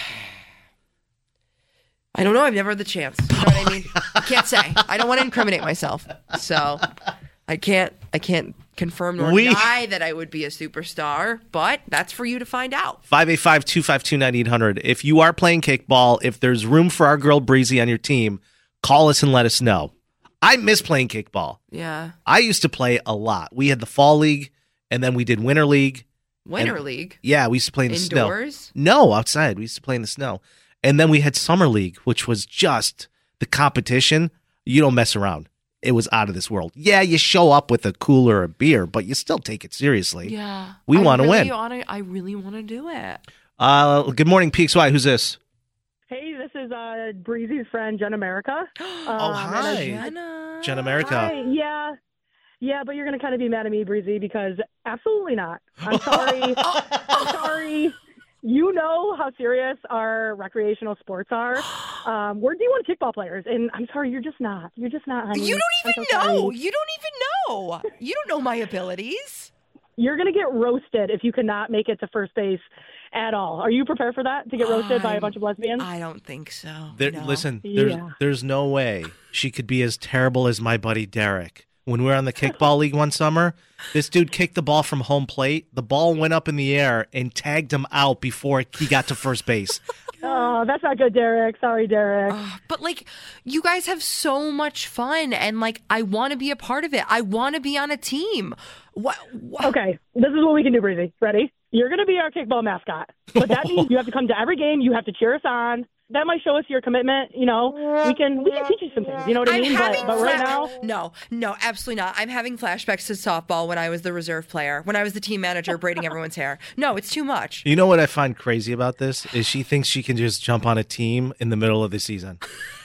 I don't know. I've never had the chance. You know what I mean? I can't say. I don't want to incriminate myself. So I can't I can't confirm nor We- deny that I would be a superstar, but that's for you to find out. five eight five, two five two, nine eight hundred. If you are playing kickball, if there's room for our girl Breezy on your team, call us and let us know. I miss playing kickball. Yeah. I used to play a lot. We had the fall league, and then we did winter league. Winter And- league. Yeah, we used to play in the Indoors? snow. No, outside. We used to play in the snow. And then we had summer league, which was just the competition. You don't mess around. It was out of this world. Yeah, you show up with a cooler of beer, but you still take it seriously. Yeah. We I want to really win. Wanna, I really want to do it. Uh, good morning, P X Y. Who's this? Hey, this is uh, Breezy's friend, Jen America. Oh, Um, hi. and I- Jen America. Hi, yeah. Yeah, but you're going to kind of be mad at me, Breezy, because absolutely not. I'm sorry. I'm sorry. You know how serious our recreational sports are. Um, we're D one kickball players, and I'm sorry, you're just not. You're just not, honey. You don't I'm even so know. sorry. You don't even know. You don't know my abilities. You're going to get roasted if you cannot make it to first base at all. Are you prepared for that, to get roasted by a I'm- bunch of lesbians? I don't think so. There, no. Listen, there's Yeah. there's no way she could be as terrible as my buddy Derek. When we were on the kickball league one summer, this dude kicked the ball from home plate. The ball went up in the air and tagged him out before he got to first base. Oh, that's not good, Derek. Sorry, Derek. But like, you guys have so much fun, and like, I want to be a part of it. I want to be on a team. What? what? Okay, this is what we can do, Breezy. Ready? You're going to be our kickball mascot. But that means you have to come to every game. You have to cheer us on. That might show us your commitment. You know, we can we can teach you some things. You know what I I'm mean? But, having but right flash- now, no, no, absolutely not. I'm having flashbacks to softball when I was the reserve player, when I was the team manager braiding everyone's hair. No, it's too much. You know what I find crazy about this is she thinks she can just jump on a team in the middle of the season.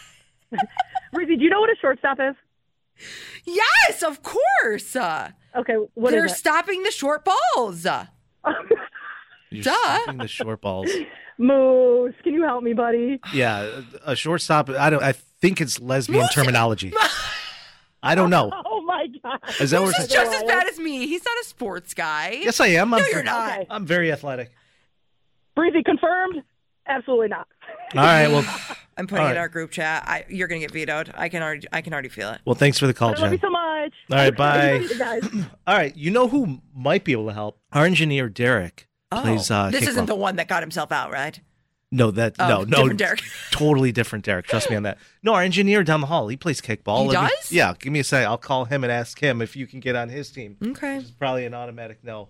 Breezy, do you know what a shortstop is? Yes, of course. Uh, Okay, what they're is it? stopping the short balls. Uh, You're Duh. stopping the short balls. Moose, can you help me, buddy? Yeah, a shortstop. I don't. I think it's lesbian terminology. I don't know. Oh my god! Is that what He's we're just as bad as me. He's not a sports guy. Yes, I am. I'm, No, you're not. I'm very athletic. Breezy, confirmed? Absolutely not. All right, well, I'm putting all it in right. our group chat. I, you're gonna get vetoed. I can already, I can already feel it. Well, thanks for the call, I Jen. love you so much. All right, bye. You guys. All right, you know who might be able to help? Our engineer, Derek, Oh, plays uh, this kickball. isn't the one that got himself out, right? No, that Oh, no, no, different Derek. totally different Derek. Trust me on that. No, our engineer down the hall, he plays kickball. He Let me- does? yeah, give me a second. I'll call him and ask him if you can get on his team. Okay. It's probably an automatic no.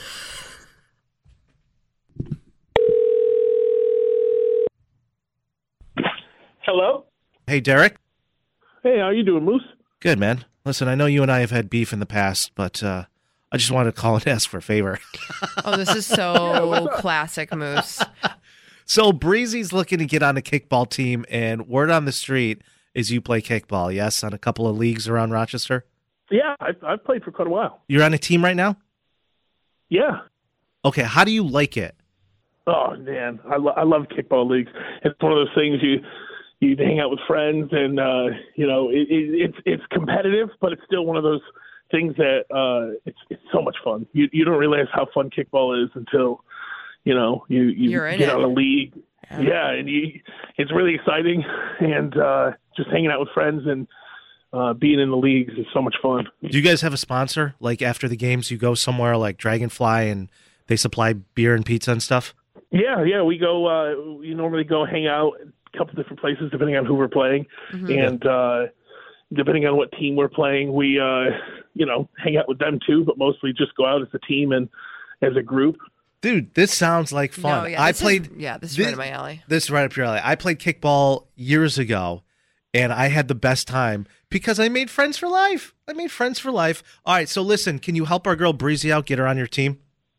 Hello? Hey, Derek. Hey, how you doing, Moose? Good, man. Listen, I know you and I have had beef in the past, but uh, I just wanted to call and ask for a favor. Oh, this is so classic, Moose. So Breezy's looking to get on a kickball team, and word on the street is you play kickball, yes, on a couple of leagues around Rochester? Yeah, I've, I've played for quite a while. You're on a team right now? Yeah. Okay, how do you like it? Oh, man, I, lo- I love kickball leagues. It's one of those things you you hang out with friends, and, uh, you know, it, it, it's it's competitive, but it's still one of those things that uh, it's it's so much fun. You you don't realize how fun kickball is until, you know, you, you You're in get it. on a league. Yeah. Yeah, and you, it's really exciting, and uh, just hanging out with friends and uh, being in the leagues is so much fun. Do you guys have a sponsor? Like after the games, you go somewhere like Dragonfly and they supply beer and pizza and stuff? Yeah, yeah, we go. Uh, we normally go hang out at a couple different places depending on who we're playing, Mm-hmm. and uh, depending on what team we're playing, we uh, you know hang out with them too. But mostly just go out as a team and as a group. Dude, this sounds like fun. No, yeah, I this is- played. yeah, this is this- right up my alley. This is right up your alley. I played kickball years ago, and I had the best time because I made friends for life. I made friends for life. All right, so listen, can you help our girl Breezy out? Get her on your team.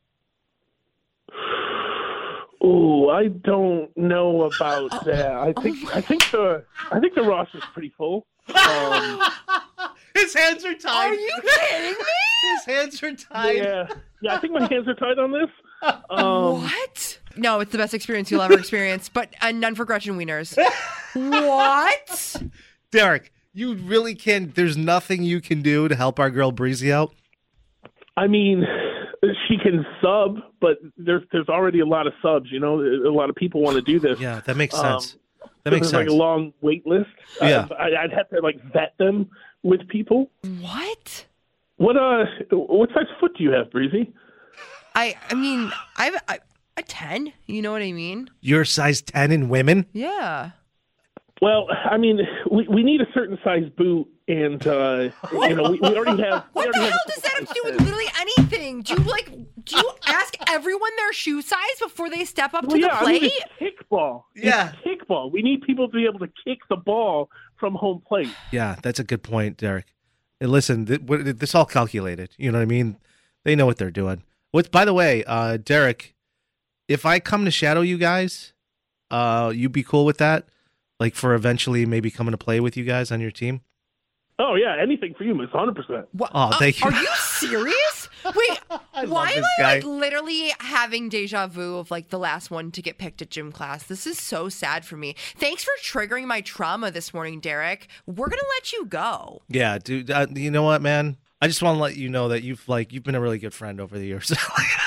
Ooh, I don't know about that. I think I think the I think the roster's pretty full. Um, His hands are tied. Are you kidding me? His hands are tied. yeah, yeah, I think my hands are tied on this. Um, What? No, it's the best experience you'll ever experience, but uh, none for Gretchen Wieners. What? Derek, you really can. There's nothing you can do to help our girl Breezy out. I mean, she can sub, but there's there's already a lot of subs. You know, a lot of people want to do this. Yeah, that makes Um, sense. That makes there's sense. like a long wait list. Yeah. I, I'd have to like vet them with people. What? What uh, what size foot do you have, Breezy? I I mean, I've I, a ten. You know what I mean? You're size ten in women. Yeah. Well, I mean, we, we need a certain size boot, and uh, you know, we, we already have. we What the already hell have does that have to do with literally anything? Do you like? Do you ask everyone their shoe size before they step up to Well, yeah, the I plate? mean, it's kickball. Yeah. It's kickball. We need people to be able to kick the ball from home plate. Yeah, that's a good point, Derek. And listen, th- what- this all calculated. You know what I mean? They know what they're doing. What's by the way, uh, Derek? If I come to shadow you guys, uh, you be cool with that? Like for eventually maybe coming to play with you guys on your team? Oh yeah, anything for you, Miss. Hundred percent. What? Oh, thank you. Are you serious? Wait, why am this I guy. like literally having deja vu of like the last one to get picked at gym class? This is so sad for me. Thanks for triggering my trauma this morning, Derek. We're gonna let you go. Yeah, dude. Uh, you know what, man? I just want to let you know that you've like you've been a really good friend over the years.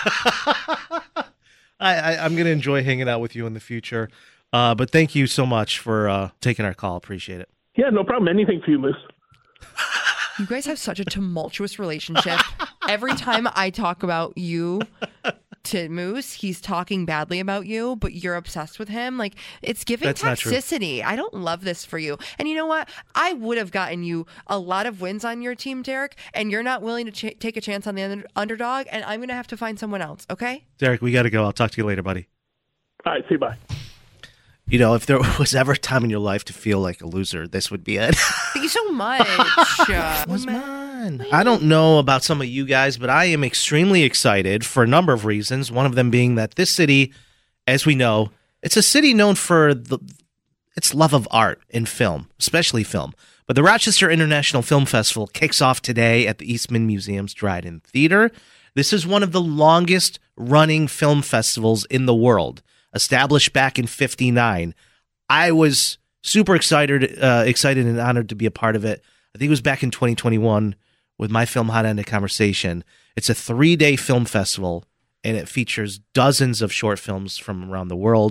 I, I I'm gonna enjoy hanging out with you in the future. Uh, but thank you so much for uh, taking our call. Appreciate it. Yeah, no problem. Anything for you, Miss. You guys have such a tumultuous relationship. Every time I talk about you to Moose, he's talking badly about you, but you're obsessed with him. Like, it's giving That's not true. toxicity. I don't love this for you. And you know what? I would have gotten you a lot of wins on your team, Derek, and you're not willing to ch- take a chance on the under- underdog, and I'm going to have to find someone else, okay? Derek, we got to go. I'll talk to you later, buddy. All right, see you. Bye. You know, if there was ever a time in your life to feel like a loser, this would be it. Thank you so much. Uh, What's mine? I don't know about some of you guys, but I am extremely excited for a number of reasons. One of them being that this city, as we know, it's a city known for the, its love of art and film, especially film. But the Rochester International Film Festival kicks off today at the Eastman Museum's Dryden Theater. This is one of the longest running film festivals in the world, established back in fifty-nine. I was super excited, uh, excited and honored to be a part of it. I think it was back in twenty twenty-one with my film Hot End of Conversation. It's a three-day film festival, and it features dozens of short films from around the world,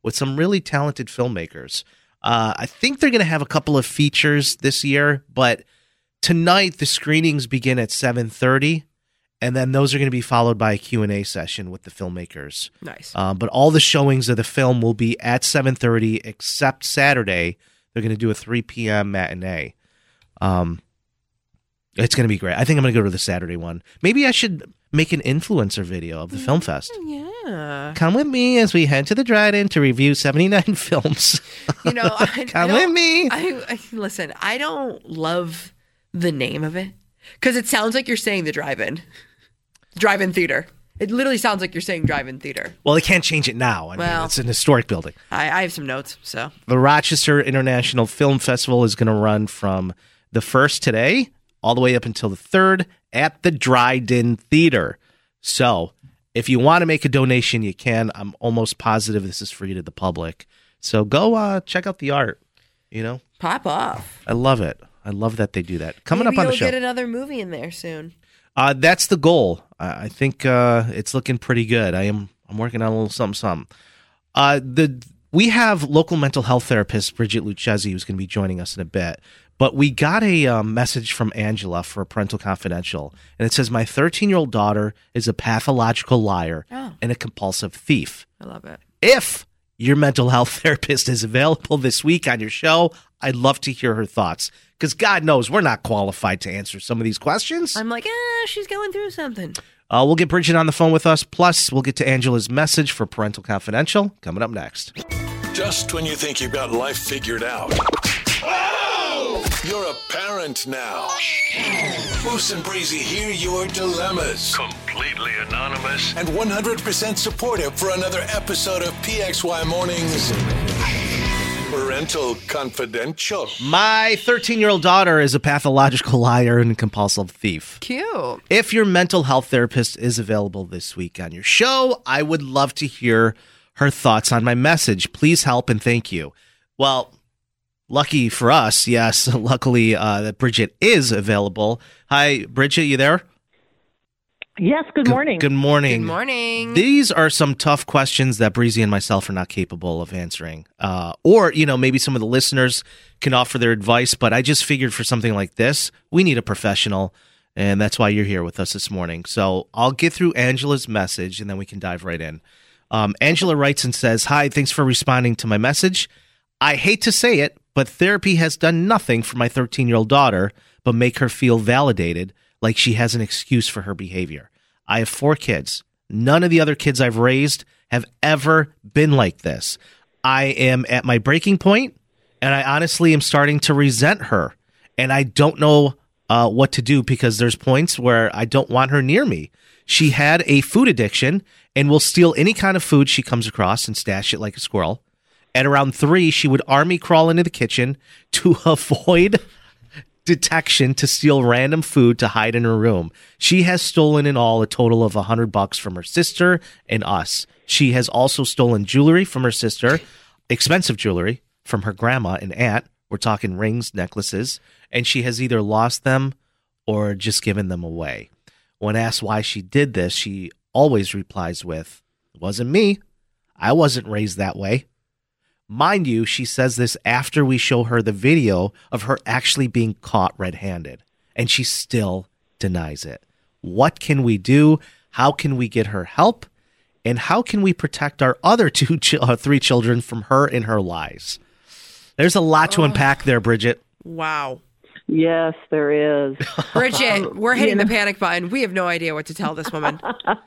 with some really talented filmmakers. Uh, I think they're going to have a couple of features this year, but tonight the screenings begin at seven thirty, and then those are going to be followed by a Q and A session with the filmmakers. Nice. Uh, but all the showings of the film will be at seven thirty, except Saturday. They're going to do a three p.m. matinee. Um, it's going to be great. I think I'm going to go to the Saturday one. Maybe I should make an influencer video of the film fest. Yeah. Come with me as we head to the drive-in to review seventy-nine films. You know, I, Come I with me. I, I listen. I don't love the name of it because it sounds like you're saying the drive-in, drive-in theater. It literally sounds like you're saying drive-in theater. Well, they can't change it now. I Well, mean, it's an historic building. I, I have some notes. So The Rochester International Film Festival is going to run from the first today all the way up until the third at the Dryden Theater. So if you want to make a donation, you can. I'm almost positive this is free to the public. So go uh, check out the art. You know, pop off. I love it. I love that they do that. Coming Maybe up on the you'll show. get another movie in there soon. Uh, that's the goal. I I think uh, it's looking pretty good. I am. I'm working on a little something, something. Uh, the we have local mental health therapist Bridget Lucchesi who's going to be joining us in a bit. But we got a um, message from Angela for Parental Confidential, and it says my thirteen-year-old daughter is a pathological liar Oh. and a compulsive thief. I love it. If your mental health therapist is available this week on your show, I'd love to hear her thoughts. Because God knows we're not qualified to answer some of these questions. I'm like, ah, she's going through something. Uh, we'll get Bridget on the phone with us. Plus, we'll get to Angela's message for Parental Confidential coming up next. Just when you think you've got life figured out. You're a parent now. Moose and Breezy hear your dilemmas. Completely anonymous. And one hundred percent supportive for another episode of P X Y Mornings Parental Confidential. My thirteen-year-old daughter is a pathological liar and compulsive thief. Cute. If your mental health therapist is available this week on your show, I would love to hear her thoughts on my message. Please help and thank you. Well, lucky for us, yes, luckily uh, that Bridget is available. Hi, Bridget, you there? Yes, good morning. Good morning. Good morning. These are some tough questions that Breezy and myself are not capable of answering. Uh, or, you know, maybe some of the listeners can offer their advice, but I just figured for something like this, we need a professional, and that's why you're here with us this morning. So I'll get through Angela's message, and then we can dive right in. Um, Angela writes and says, hi, thanks for responding to my message. I hate to say it, but therapy has done nothing for my thirteen-year-old daughter but make her feel validated, like she has an excuse for her behavior. I have four kids. None of the other kids I've raised have ever been like this. I am at my breaking point, and I honestly am starting to resent her. And I don't know uh, what to do because there's points where I don't want her near me. She had a food addiction and will steal any kind of food she comes across and stash it like a squirrel. At around three, she would army crawl into the kitchen to avoid detection to steal random food to hide in her room. She has stolen in all a total of a hundred bucks from her sister and us. She has also stolen jewelry from her sister, expensive jewelry from her grandma and aunt. We're talking rings, necklaces, and she has either lost them or just given them away. When asked why she did this, she always replies with, "It wasn't me. I wasn't raised that way." Mind you, she says this after we show her the video of her actually being caught red-handed, and she still denies it. What can we do? How can we get her help? And how can we protect our other two, ch- uh, three children from her and her lies? There's a lot to unpack there, Bridget. Wow. Yes, there is. Bridget, we're you hitting know. the panic button. We have no idea what to tell this woman.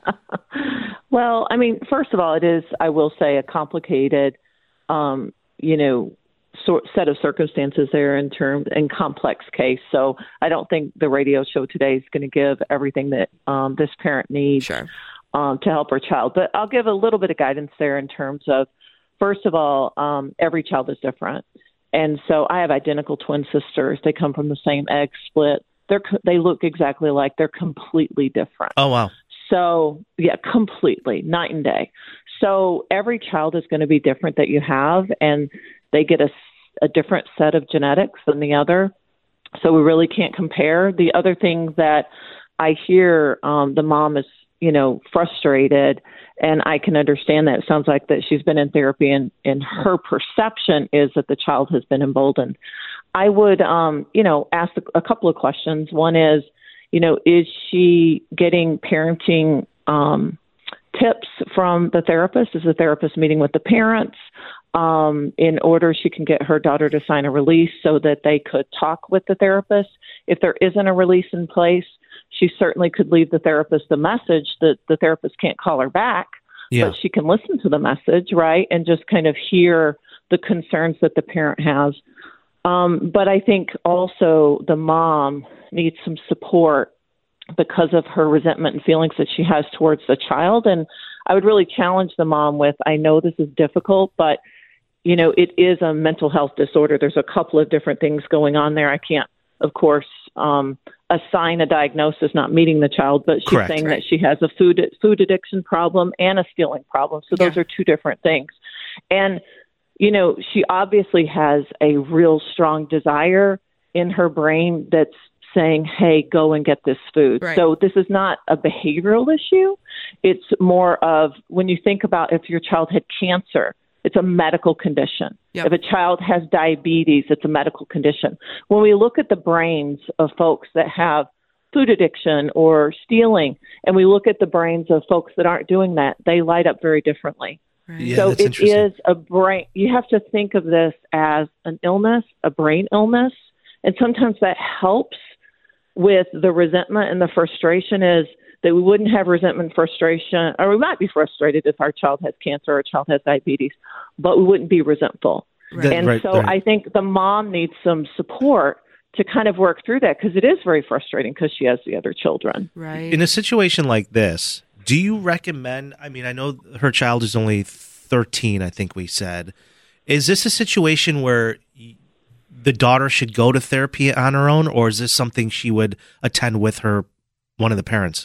Well, I mean, first of all, it is, I will say, a complicated, um, you know, sort set of circumstances there in terms and complex case. So I don't think the radio show today is going to give everything that um, this parent needs Sure. um, to help her child. But I'll give a little bit of guidance there in terms of, first of all, um, every child is different. And so I have identical twin sisters. They come from the same egg split. They're they look exactly alike. They're completely different. Oh, wow. So, yeah, completely, night and day. So every child is going to be different that you have, and they get a, a different set of genetics than the other. So we really can't compare. The other thing that I hear um, the mom is you know, frustrated. And I can understand that. It sounds like that she's been in therapy, and, and her perception is that the child has been emboldened. I would, um, you know, ask a, a couple of questions. One is, you know, is she getting parenting um, tips from the therapist? Is the therapist meeting with the parents um, in order she can get her daughter to sign a release so that they could talk with the therapist? If there isn't a release in place, she certainly could leave the therapist a message that the therapist can't call her back, yeah. but she can listen to the message, right, and just kind of hear the concerns that the parent has. Um, but I think also the mom needs some support because of her resentment and feelings that she has towards the child. And I would really challenge the mom with, I know this is difficult, but, you know, it is a mental health disorder. There's a couple of different things going on there. I can't, of course, um, assign a diagnosis not meeting the child, but she's Correct, saying right. that she has a food food addiction problem and a stealing problem. So those yeah. are two different things. And, you know, she obviously has a real strong desire in her brain that's saying, hey, go and get this food. Right. So this is not a behavioral issue. It's more of when you think about if your child had cancer, it's a medical condition. Yep. If a child has diabetes, it's a medical condition. When we look at the brains of folks that have food addiction or stealing, and we look at the brains of folks that aren't doing that, they light up very differently. Right. Yeah, so it is a brain. You have to think of this as an illness, a brain illness. And sometimes that helps with the resentment and the frustration is that we wouldn't have resentment, frustration, or we might be frustrated if our child has cancer or a child has diabetes, but we wouldn't be resentful. Right. And right, so right. I think the mom needs some support to kind of work through that because it is very frustrating because she has the other children. Right. In a situation like this, do you recommend, I mean, I know her child is only thirteen, I think we said. Is this a situation where the daughter should go to therapy on her own, or is this something she would attend with her, one of the parents?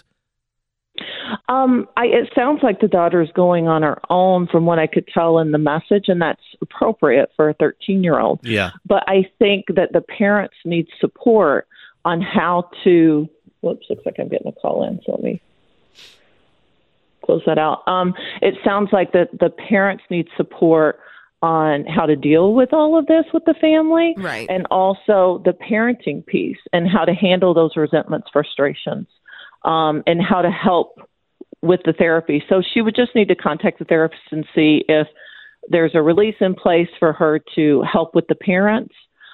Um, I, it sounds like the daughter is going on her own from what I could tell in the message, and that's appropriate for a thirteen-year-old. Yeah. But I think that the parents need support on how to – whoops, looks like I'm getting a call in, so let me close that out. Um, it sounds like that the parents need support on how to deal with all of this with the family. Right. And also the parenting piece and how to handle those resentments, frustrations, um, and how to help with the therapy. So she would just need to contact the therapist and see if there's a release in place for her to help with the parents,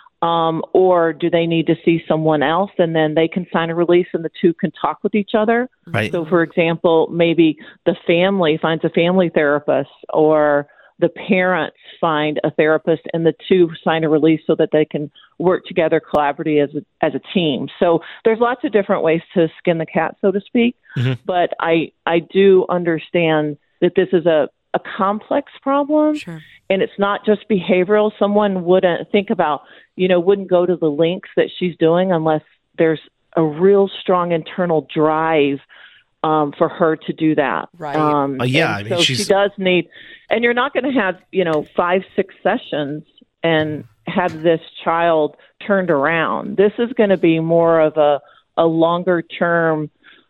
um, or do they need to see someone else and then they can sign a release and the two can talk with each other. Right. So, for example, maybe the family finds a family therapist or the parents find a therapist and the two sign a release so that they can work together collaboratively as a, as a team. So there's lots of different ways to skin the cat, so to speak. Mm-hmm. But I, I do understand that this is a, a complex problem. Sure. And it's not just behavioral. Someone wouldn't think about, you know, wouldn't go to the lengths that she's doing unless there's a real strong internal drive Um, for her to do that. Right. Um, uh, yeah. I mean, so she's... she does need, and you're not going to have, you know, five, six sessions and have this child turned around. This is going to be more of a, a longer term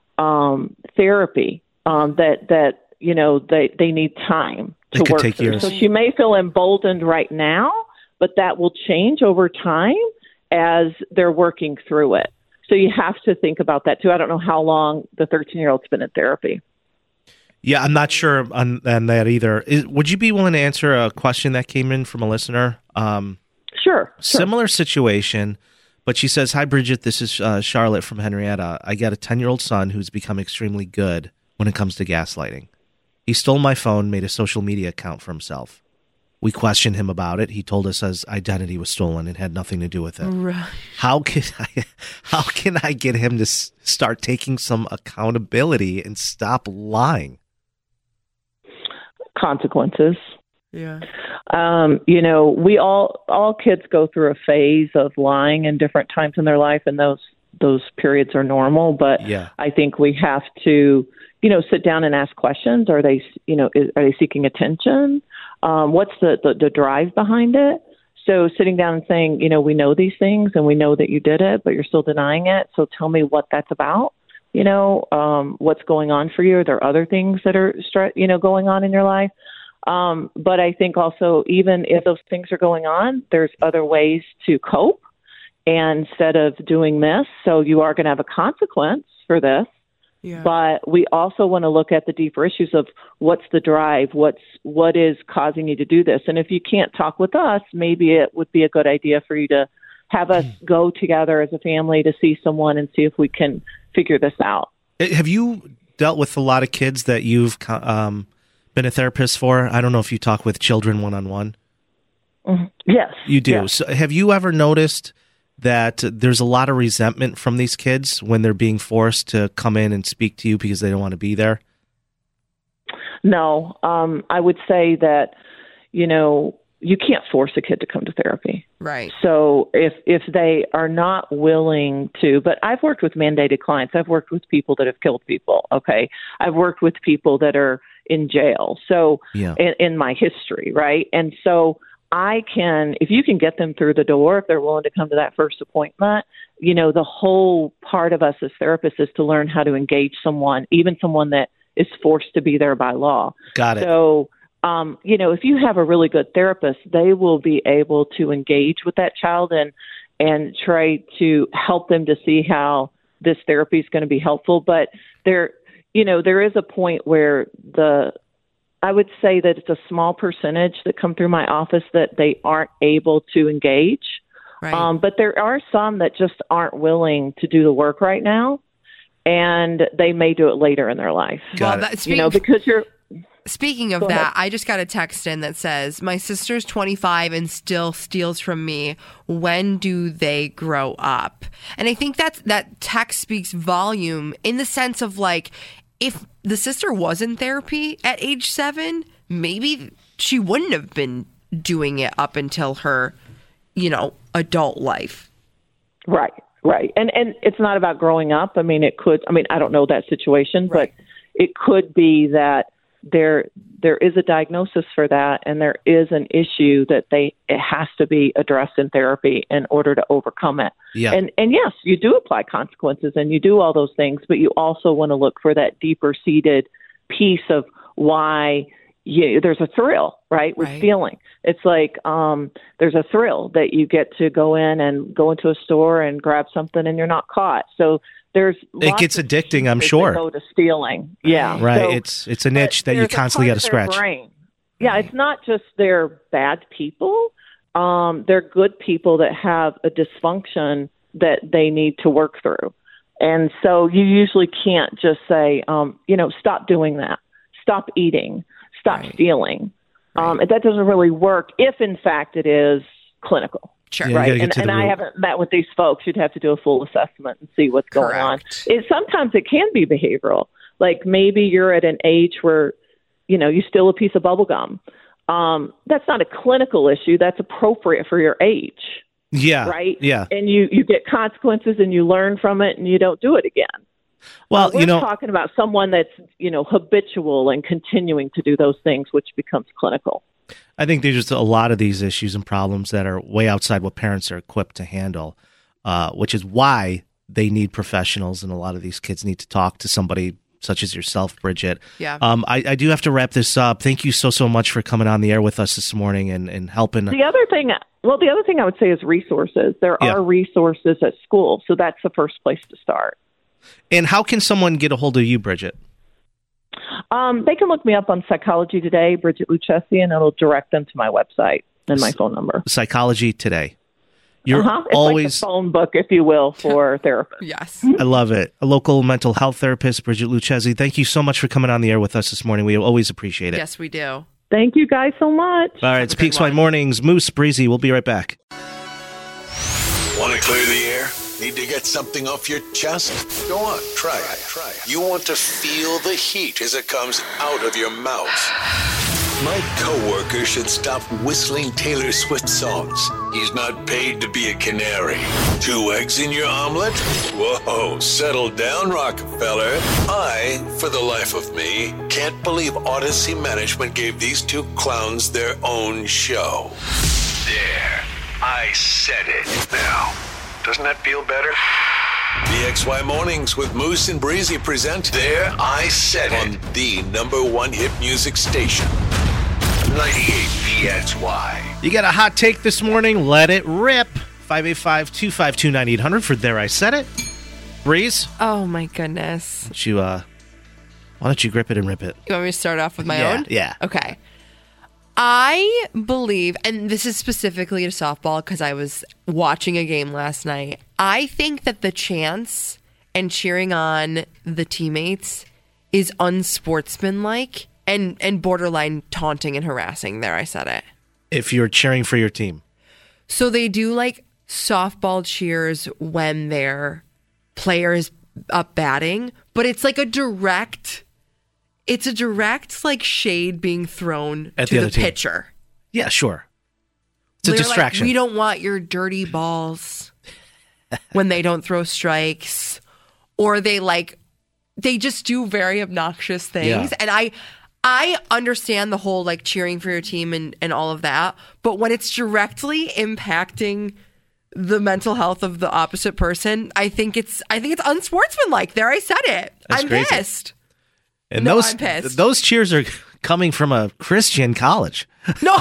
um, therapy um, that, that, you know, they, they need time to it could work take through. Years. So she may feel emboldened right now, but that will change over time as they're working through it. So you have to think about that, too. I don't know how long the thirteen-year-old's been in therapy. Yeah, I'm not sure on, on that either. Is, would you be willing to answer a question that came in from a listener? Um, sure, sure. Similar situation, but she says, hi, Bridget. This is uh, Charlotte from Henrietta. I got a ten-year-old son who's become extremely good when it comes to gaslighting. He stole my phone, made a social media account for himself. We questioned him about it. He told us his identity was stolen and had nothing to do with it. Right. How can I, how can I get him to s- start taking some accountability and stop lying? Consequences. Yeah. Um, you know, we all all kids go through a phase of lying in different times in their life, and those those periods are normal. But yeah. I think we have to, you know, sit down and ask questions. Are they, you know, is, are they seeking attention? Um, what's the, the, the drive behind it? So sitting down and saying, you know, we know these things and we know that you did it, but you're still denying it. So tell me what that's about. you know, um, what's going on for you. Are there other things that are, you know, going on in your life? Um, but I think also, even if those things are going on, there's other ways to cope and instead of doing this. So you are going to have a consequence for this. Yeah. But we also want to look at the deeper issues of what's the drive, what's what is causing you to do this. And if you can't talk with us, maybe it would be a good idea for you to have us go together as a family to see someone and see if we can figure this out. Have you dealt with a lot of kids that you've um, been a therapist for? I don't know if you talk with children one-on-one. Mm-hmm. Yes. You do. Yes. So have you ever noticed that there's a lot of resentment from these kids when they're being forced to come in and speak to you because they don't want to be there? No. Um, I would say that, you know, you can't force a kid to come to therapy. Right. So if if they are not willing to, but I've worked with mandated clients. I've worked with people that have killed people. Okay. I've worked with people that are in jail. So yeah. in, in my history, right? And so I can, if you can get them through the door, if they're willing to come to that first appointment, you know, the whole part of us as therapists is to learn how to engage someone, even someone that is forced to be there by law. Got it. So, um, you know, if you have a really good therapist, they will be able to engage with that child and, and try to help them to see how this therapy is going to be helpful. But there, you know, there is a point where the, I would say that it's a small percentage that come through my office that they aren't able to engage. Right. Um, but there are some that just aren't willing to do the work right now, and they may do it later in their life. Well, that, you know, because you're. Speaking of Go that, ahead. I just got a text in that says, my sister's twenty-five and still steals from me. When do they grow up? And I think that's, that text speaks volume in the sense of like, if the sister was in therapy at age seven, maybe she wouldn't have been doing it up until her, you know, adult life. Right, right. And and it's not about growing up. I mean, it could, I mean, I don't know that situation, Right. but it could be that there there is a diagnosis for that, and there is an issue that they it has to be addressed in therapy in order to overcome it. Yeah. And and yes, you do apply consequences and you do all those things, but you also want to look for that deeper seated piece of why you, there's a thrill, right, with Right. stealing. It's like um, there's a thrill that you get to go in and go into a store and grab something and you're not caught. So there's It gets lots of addicting, I'm pieces sure. that go to stealing. Yeah. Right. So- it's it's a niche that you there's a constantly got part to of their scratch. brain. Yeah, it's not just they're bad people. Um, they're good people that have a dysfunction that they need to work through. And so you usually can't just say, um, you know, stop doing that, stop eating, stop Right. stealing. Right. Um, that doesn't really work if, in fact, it is clinical. Sure. Yeah, you Right. gotta get And, to the and I root. haven't met with these folks. You'd have to do a full assessment and see what's going on. Correct. It, sometimes it can be behavioral. Like maybe you're at an age where, you know, you steal a piece of bubble gum. Um, that's not a clinical issue. That's appropriate for your age. Yeah. Right. Yeah. And you, you get consequences and you learn from it and you don't do it again. Well, We're you know, talking about someone that's, you know, habitual and continuing to do those things, which becomes clinical. I think there's just a lot of these issues and problems that are way outside what parents are equipped to handle, uh, which is why they need professionals, and a lot of these kids need to talk to somebody such as yourself, Bridget. Yeah. Um, I, I do have to wrap this up. Thank you so, so much for coming on the air with us this morning and, and helping. The other thing, well, the other thing I would say is resources. There Yeah. are resources at school, so that's the first place to start. And how can someone get a hold of you, Bridget? Um, they can look me up on Psychology Today, Bridget Lucchesi, and it'll direct them to my website and my phone number. Psychology Today. You're uh-huh. It's always like a phone book, if you will, for therapists. Yes. I love it. A local mental health therapist, Bridget Lucchesi. Thank you so much for coming on the air with us this morning. We always appreciate it. Yes, we do. Thank you guys so much. All right, it's P X Y Mornings. Moose, Breezy. We'll be right back. Want to clear the air? Need to get something off your chest? Go on, try it. Try it. You want to feel the heat as it comes out of your mouth. My coworker should stop whistling Taylor Swift songs. He's not paid to be a canary. Two eggs in your omelet? Whoa, settle down, Rockefeller. I, for the life of me, can't believe Odyssey Management gave these two clowns their own show. There, I said it. Now, doesn't that feel better? P X Y Mornings with Moose and Breezy present There I Said It on the number one hit music station. ninety-eight P X Y. You got a hot take this morning? Let it rip. five eight five, two five two, nine eight hundred for There I Said It. Breeze? Oh, my goodness. Why don't you, uh, why don't you grip it and rip it? You want me to start off with my yeah, own? Yeah. Okay. I believe, and this is specifically to softball because I was watching a game last night. I think that the chants and cheering on the teammates is unsportsmanlike and, and borderline taunting and harassing. There, I said it. If you're cheering for your team. So they do like softball cheers when their player is up batting, but it's like a direct, it's a direct like shade being thrown At to the the, other team. pitcher. Yeah, sure. It's a They're distraction. Like, we don't want your dirty balls when they don't throw strikes, or they like, they just do very obnoxious things. Yeah. And I, I understand the whole like cheering for your team and, and all of that, but when it's directly impacting the mental health of the opposite person, I think it's I think it's unsportsmanlike. There, I said it. That's I'm crazy. pissed. And No, those I'm pissed. those cheers are coming from a Christian college. No,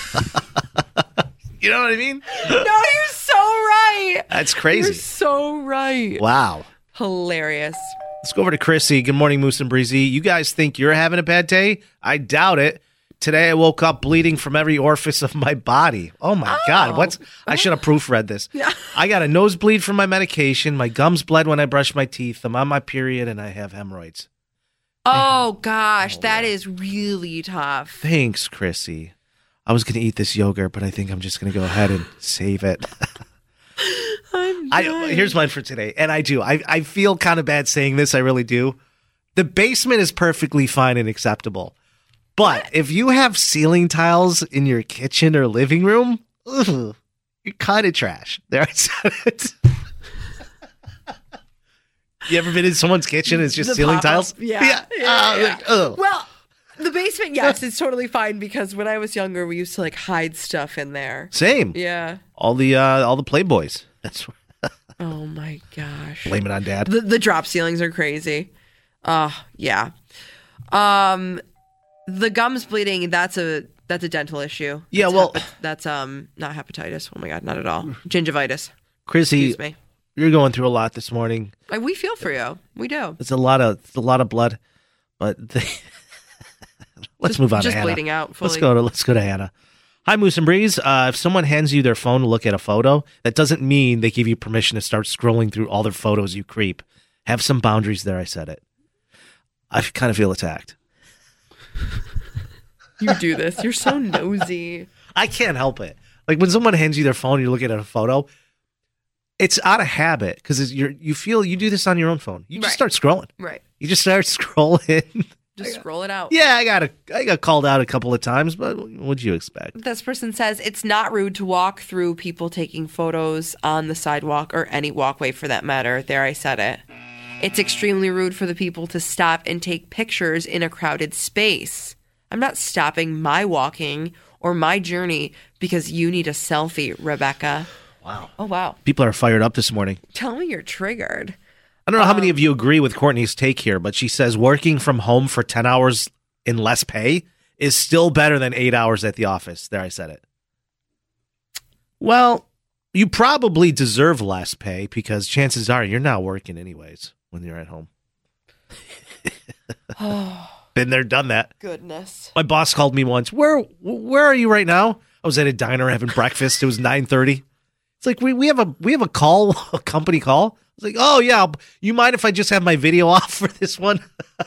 You know what I mean? no, you're so right. That's crazy. You're so right. Wow. Hilarious. Let's go over to Chrissy. Good morning, Moose and Breezy. You guys think you're having a bad day? I doubt it. Today I woke up bleeding from every orifice of my body. Oh my Oh. God. What's I should have proofread this. Yeah. I got a nosebleed from my medication. My gums bled when I brushed my teeth. I'm on my period and I have hemorrhoids. Oh gosh, that is really tough. Thanks, Chrissy. I was going to eat this yogurt, but I think I'm just going to go ahead and save it. I'm I, here's mine for today. And I do. I, I feel kind of bad saying this. I really do. The basement is perfectly fine and acceptable. But if you have ceiling tiles in your kitchen or living room, ugh, you're kind of trash. There I said it. You ever been in someone's kitchen and it's just The ceiling pop-up. tiles? Yeah. Yeah. Yeah, Ah, yeah. like, ugh. Well, the basement, yes, it's totally fine because when I was younger, we used to like hide stuff in there. Same. Yeah. All the uh, all the Playboys. That's Oh my gosh. blame it on Dad. The the drop ceilings are crazy. Uh yeah. Um the gums bleeding, that's a that's a dental issue. Yeah, That's well- hepa- that's um not hepatitis. Oh my god, not at all. Gingivitis. Chrissy, Excuse me. you're going through a lot this morning. Like, we feel for you. We do. It's a lot of it's a lot of blood, but they... let's Just- move on just to Hannah. bleeding out Let's fully. go to let's go to Hannah. Hi, Moose and Breeze. Uh, if someone hands you their phone to look at a photo, that doesn't mean they give you permission to start scrolling through all their photos. You creep. Have some boundaries. There, I said it. I kind of feel attacked. You do this. You're so nosy. I can't help it. Like when someone hands you their phone, you're looking at a photo. It's out of habit because you're you feel you do this on your own phone. You just Right. start scrolling. Right. You just start scrolling. Just scroll it out. Yeah, I got a, I got called out a couple of times, but what'd you expect? This person says it's not rude to walk through people taking photos on the sidewalk or any walkway for that matter. There, I said it. It's extremely rude for the people to stop and take pictures in a crowded space. I'm not stopping my walking or my journey because you need a selfie, Rebecca. Wow. Oh, wow. People are fired up this morning. Tell me you're triggered. I don't know how many of you agree with Courtney's take here, but she says working from home for ten hours in less pay is still better than eight hours at the office. There, I said it. Well, you probably deserve less pay because chances are you're not working anyways when you're at home. Oh, Been there, done that. goodness. My boss called me once. Where where are you right now? I was at a diner having breakfast. It was nine thirty. It's like we, we have a we have a call, a company call. I was like, oh yeah, you mind if I just have my video off for this one?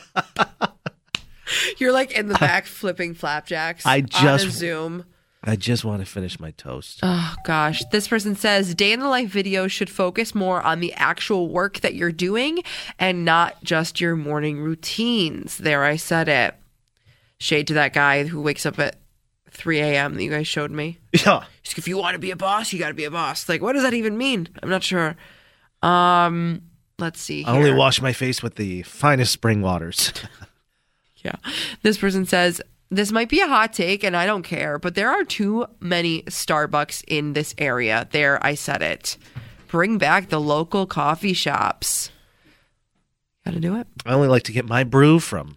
You're like in the back flipping flapjacks I on just- a Zoom. I just want to finish my toast. Oh, gosh. This person says day in the life video should focus more on the actual work that you're doing and not just your morning routines. There, I said it. Shade to that guy who wakes up at three a.m. that you guys showed me. Yeah. He's like, if you want to be a boss, you got to be a boss. Like, what does that even mean? I'm not sure. Um, let's see I only here. wash my face with the finest spring waters. Yeah. This person says, this might be a hot take and I don't care, but there are too many Starbucks in this area. There, I said it. bring back the local coffee shops. Got to do it. I only like to get my brew from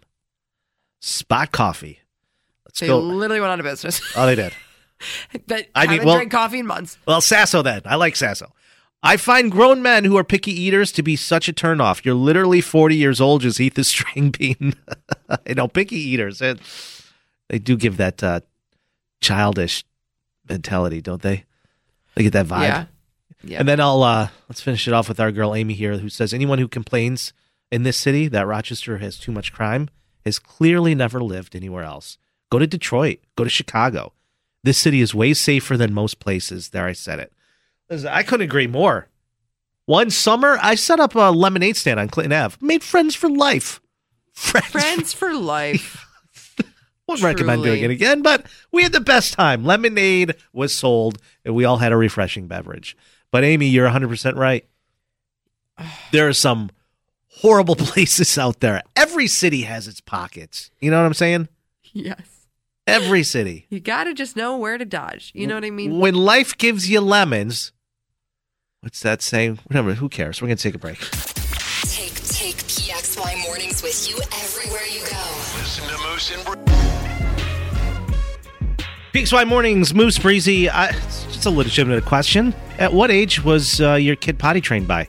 Spot Coffee. Let's They go. literally went out of business. Oh, they did. But I I mean, haven't well- drank coffee in months. Well, Sasso then. I like Sasso. I find grown men who are picky eaters to be such a turnoff. You're literally forty years old, just eat the string bean. You know, picky eaters. It, they do give that uh, childish mentality, don't they? They get that vibe. Yeah. Yeah. And then I'll, uh, let's finish it off with our girl Amy here, who says, anyone who complains in this city that Rochester has too much crime has clearly never lived anywhere else. Go to Detroit. Go to Chicago. This city is way safer than most places. There, I said it. Listen, I couldn't agree more. One summer, I set up a lemonade stand on Clinton Avenue. Made friends for life. Friends, Friends for life. Won't recommend Truly. doing it again, but we had the best time. Lemonade was sold, and we all had a refreshing beverage. But Amy, you're one hundred percent right. There are some horrible places out there. Every city has its pockets. You know what I'm saying? Yes. Every city. You got to just know where to dodge. You know what I mean? When life gives you lemons, what's that saying? Whatever, who cares? We're going to take a break. Take, take P X Y mornings with you everywhere you go. Listen to Moose and Breezy. P X Y Mornings, Moose Breezy. I, it's just a legitimate question. At what age was uh, your kid potty trained by?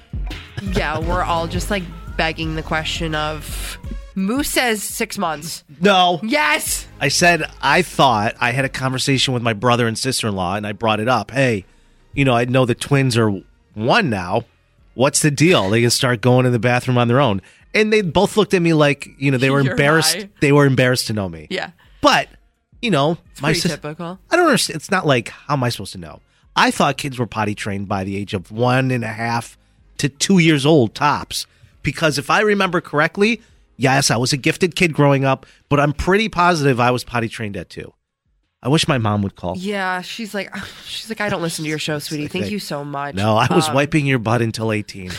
Yeah, we're all just like begging the question of Moose says six months. No. Yes. I said I thought I had a conversation with my brother and sister-in-law, and I brought it up. Hey, you know, I know the twins are one now. What's the deal? They can start going to the bathroom on their own. And they both looked at me like, you know, they were You're embarrassed. high. They were embarrassed to know me. Yeah. But, you know, It's my pretty sis- typical. I don't understand. It's not like, how am I supposed to know? I thought kids were potty trained by the age of one and a half to two years old tops. Because if I remember correctly, yes, I was a gifted kid growing up, but I'm pretty positive I was potty trained at two. I wish my mom would call. Yeah, she's like, she's like, I don't listen to your show, sweetie. Thank you so much. No, I was Um, wiping your butt until eighteen.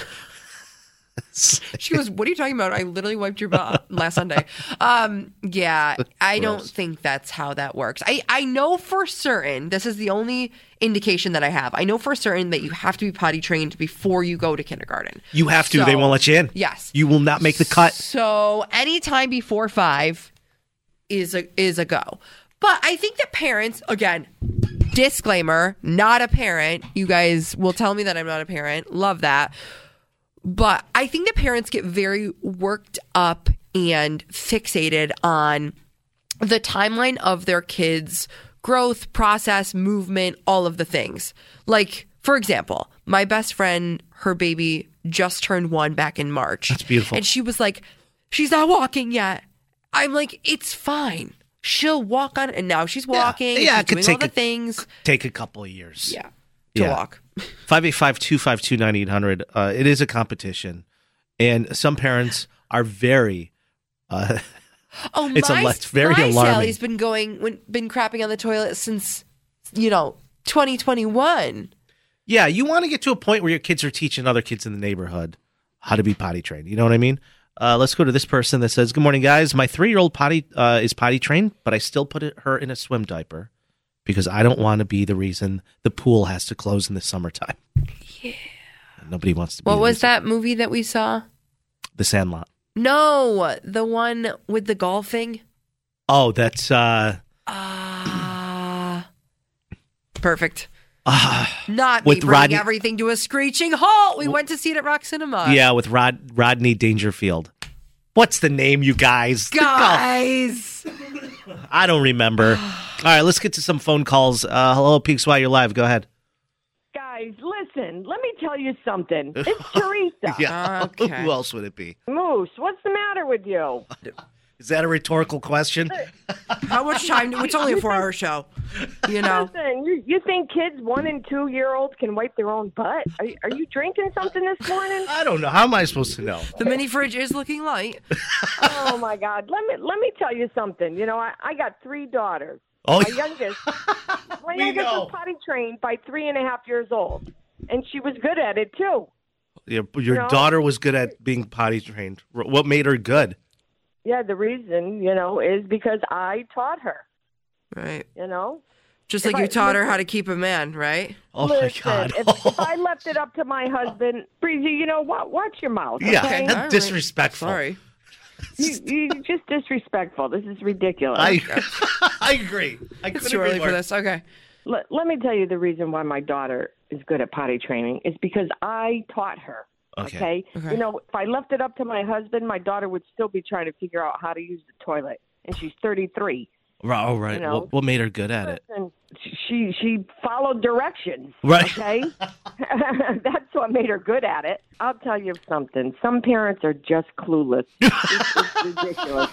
She goes, what are you talking about? I literally wiped your butt last Sunday. Um, yeah, I don't Gross. think that's how that works. I, I know for certain, this is the only indication that I have. I know for certain that you have to be potty trained before you go to kindergarten. You have to. So- They won't let you in. Yes. You will not make the cut. So anytime before five is a is a go. But I think that parents, again, disclaimer, not a parent. You guys will tell me that I'm not a parent. Love that. But I think that parents get very worked up and fixated on the timeline of their kids' growth, process, movement, all of the things. Like, for example, my best friend, her baby just turned one back in March. That's beautiful. And she was like, she's not walking yet. I'm like, it's fine. She'll walk on, and now she's walking. and yeah, she's it could doing take all the a- things. Take a couple of years. Yeah, to walk. five eight five, two five two, nine eight hundred. Uh, it is a competition. And some parents are very, uh, Oh, it's, my, a, it's very my alarming. Sally's been going, when, been crapping on the toilet since, you know, twenty twenty-one. Yeah, you want to get to a point where your kids are teaching other kids in the neighborhood how to be potty trained. You know what I mean? Uh, let's go to this person that says, good morning, guys. My three-year-old potty uh, is potty trained, but I still put it, her in a swim diaper because I don't want to be the reason the pool has to close in the summertime. Yeah. Nobody wants to be What the was reason. that movie that we saw? The Sandlot. No, the one with the golfing. Oh, that's... Uh, Ah, perfect. uh, Not me with bringing Rodney- everything to a screeching halt. We went to see it at Rock Cinema. yeah, with Rod Rodney Dangerfield. What's the name, you guys? The golf- Guys. I don't remember. All right, let's get to some phone calls. Uh, hello, P X Y, you're live. Go ahead. Guys, listen, let me tell you something. It's Teresa. Yeah. Okay. Who else would it be? Moose, what's the matter with you? Is that a rhetorical question? How much time? do- It's only a four-hour show. You know. Listen, you, you think kids one and two year olds can wipe their own butt? Are, are you drinking something this morning? I don't know. How am I supposed to know? The mini fridge is looking light. Oh my God! Let me let me tell you something. You know, I, I got three daughters. Oh, my youngest, my We youngest know. was potty trained by three and a half years old, and she was good at it too. Your, your No. daughter was good at being potty trained. R- What made her good? Yeah, the reason, you know, is because I taught her. Right. You know. Just If like you I- taught her listen- how to keep a man, right? Oh Listen, my God. if, if I left it up to my husband, Breezy, you know what? Watch your mouth. Yeah, okay? that's All right. disrespectful. Sorry. You, you're just disrespectful. This is ridiculous. I I agree. I It's couldn't too agree early more. for this. Okay. let, let me tell you the reason why my daughter is good at potty training is because I taught her. Okay. Okay? Okay. You know, if I left it up to my husband, my daughter would still be trying to figure out how to use the toilet, and she's thirty-three. Right, oh, right. You know? What, what made her good at it? And she she followed directions. Right. Okay. That's what made her good at it. I'll tell you something. Some parents are just clueless. It's, it's ridiculous.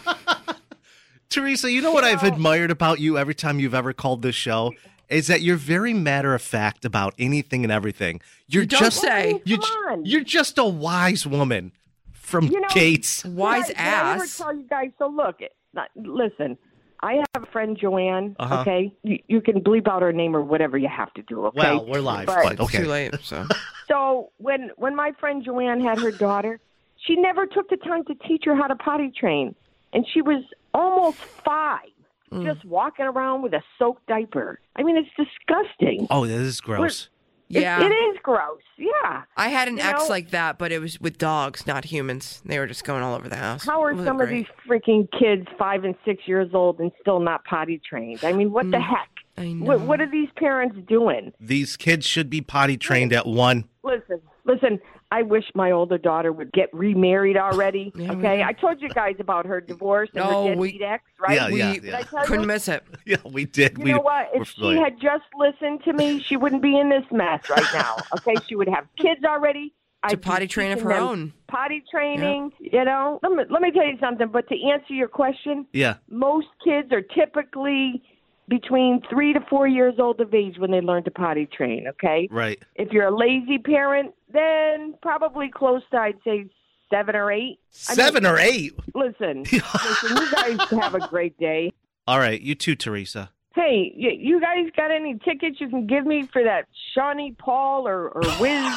Teresa, you know what I've admired about you every time you've ever called this show? Is that you're very matter of fact about anything and everything. You're You don't just say. You're, Come on. you're just a wise woman from You know, Gates. Wise Did I, did I ever ass. tell you guys? So look, it- not- listen. I have a friend, Joanne. Uh-huh. Okay, you, you can bleep out her name or whatever you have to do. Okay. Well, we're live, But- but okay. Too late. So. So when when my friend Joanne had her daughter, she never took the time to teach her how to potty train, and she was almost five, Mm. just walking around with a soaked diaper. I mean, it's disgusting. Oh, this is gross. It- Yeah. it is gross. Yeah. I had an You ex know? like that, but it was with dogs, not humans. They were just going all over the house. How are It wasn't some of great. these freaking kids five and six years old and still not potty trained? I mean, what the heck? Mm. I know. What, what are these parents doing? These kids should be potty trained at one. Listen, listen. I wish my older daughter would get remarried already. Yeah, we okay, know. I told you guys about her divorce and No, her we- deadbeat ex, right? Yeah, We yeah, Did yeah. I tell couldn't you? miss it. Yeah, we did. You we, know what? we're If she familiar. had just listened to me, she wouldn't be in this mess right now. Okay, she would have kids already. To I'd be potty train of teaching her them own. Potty training, you know. Let me let me tell you something. But to answer your question, Yeah. most kids are typically between three to four years old of age when they learn to potty train. Okay. Right. If you're a lazy parent, then probably close to, I'd say, seven or eight. I mean, Seven or eight. Listen, listen, you guys have a great day. All right, you too, Teresa. Hey, y- you guys got any tickets you can give me for that Shawnee Paul or, or Wiz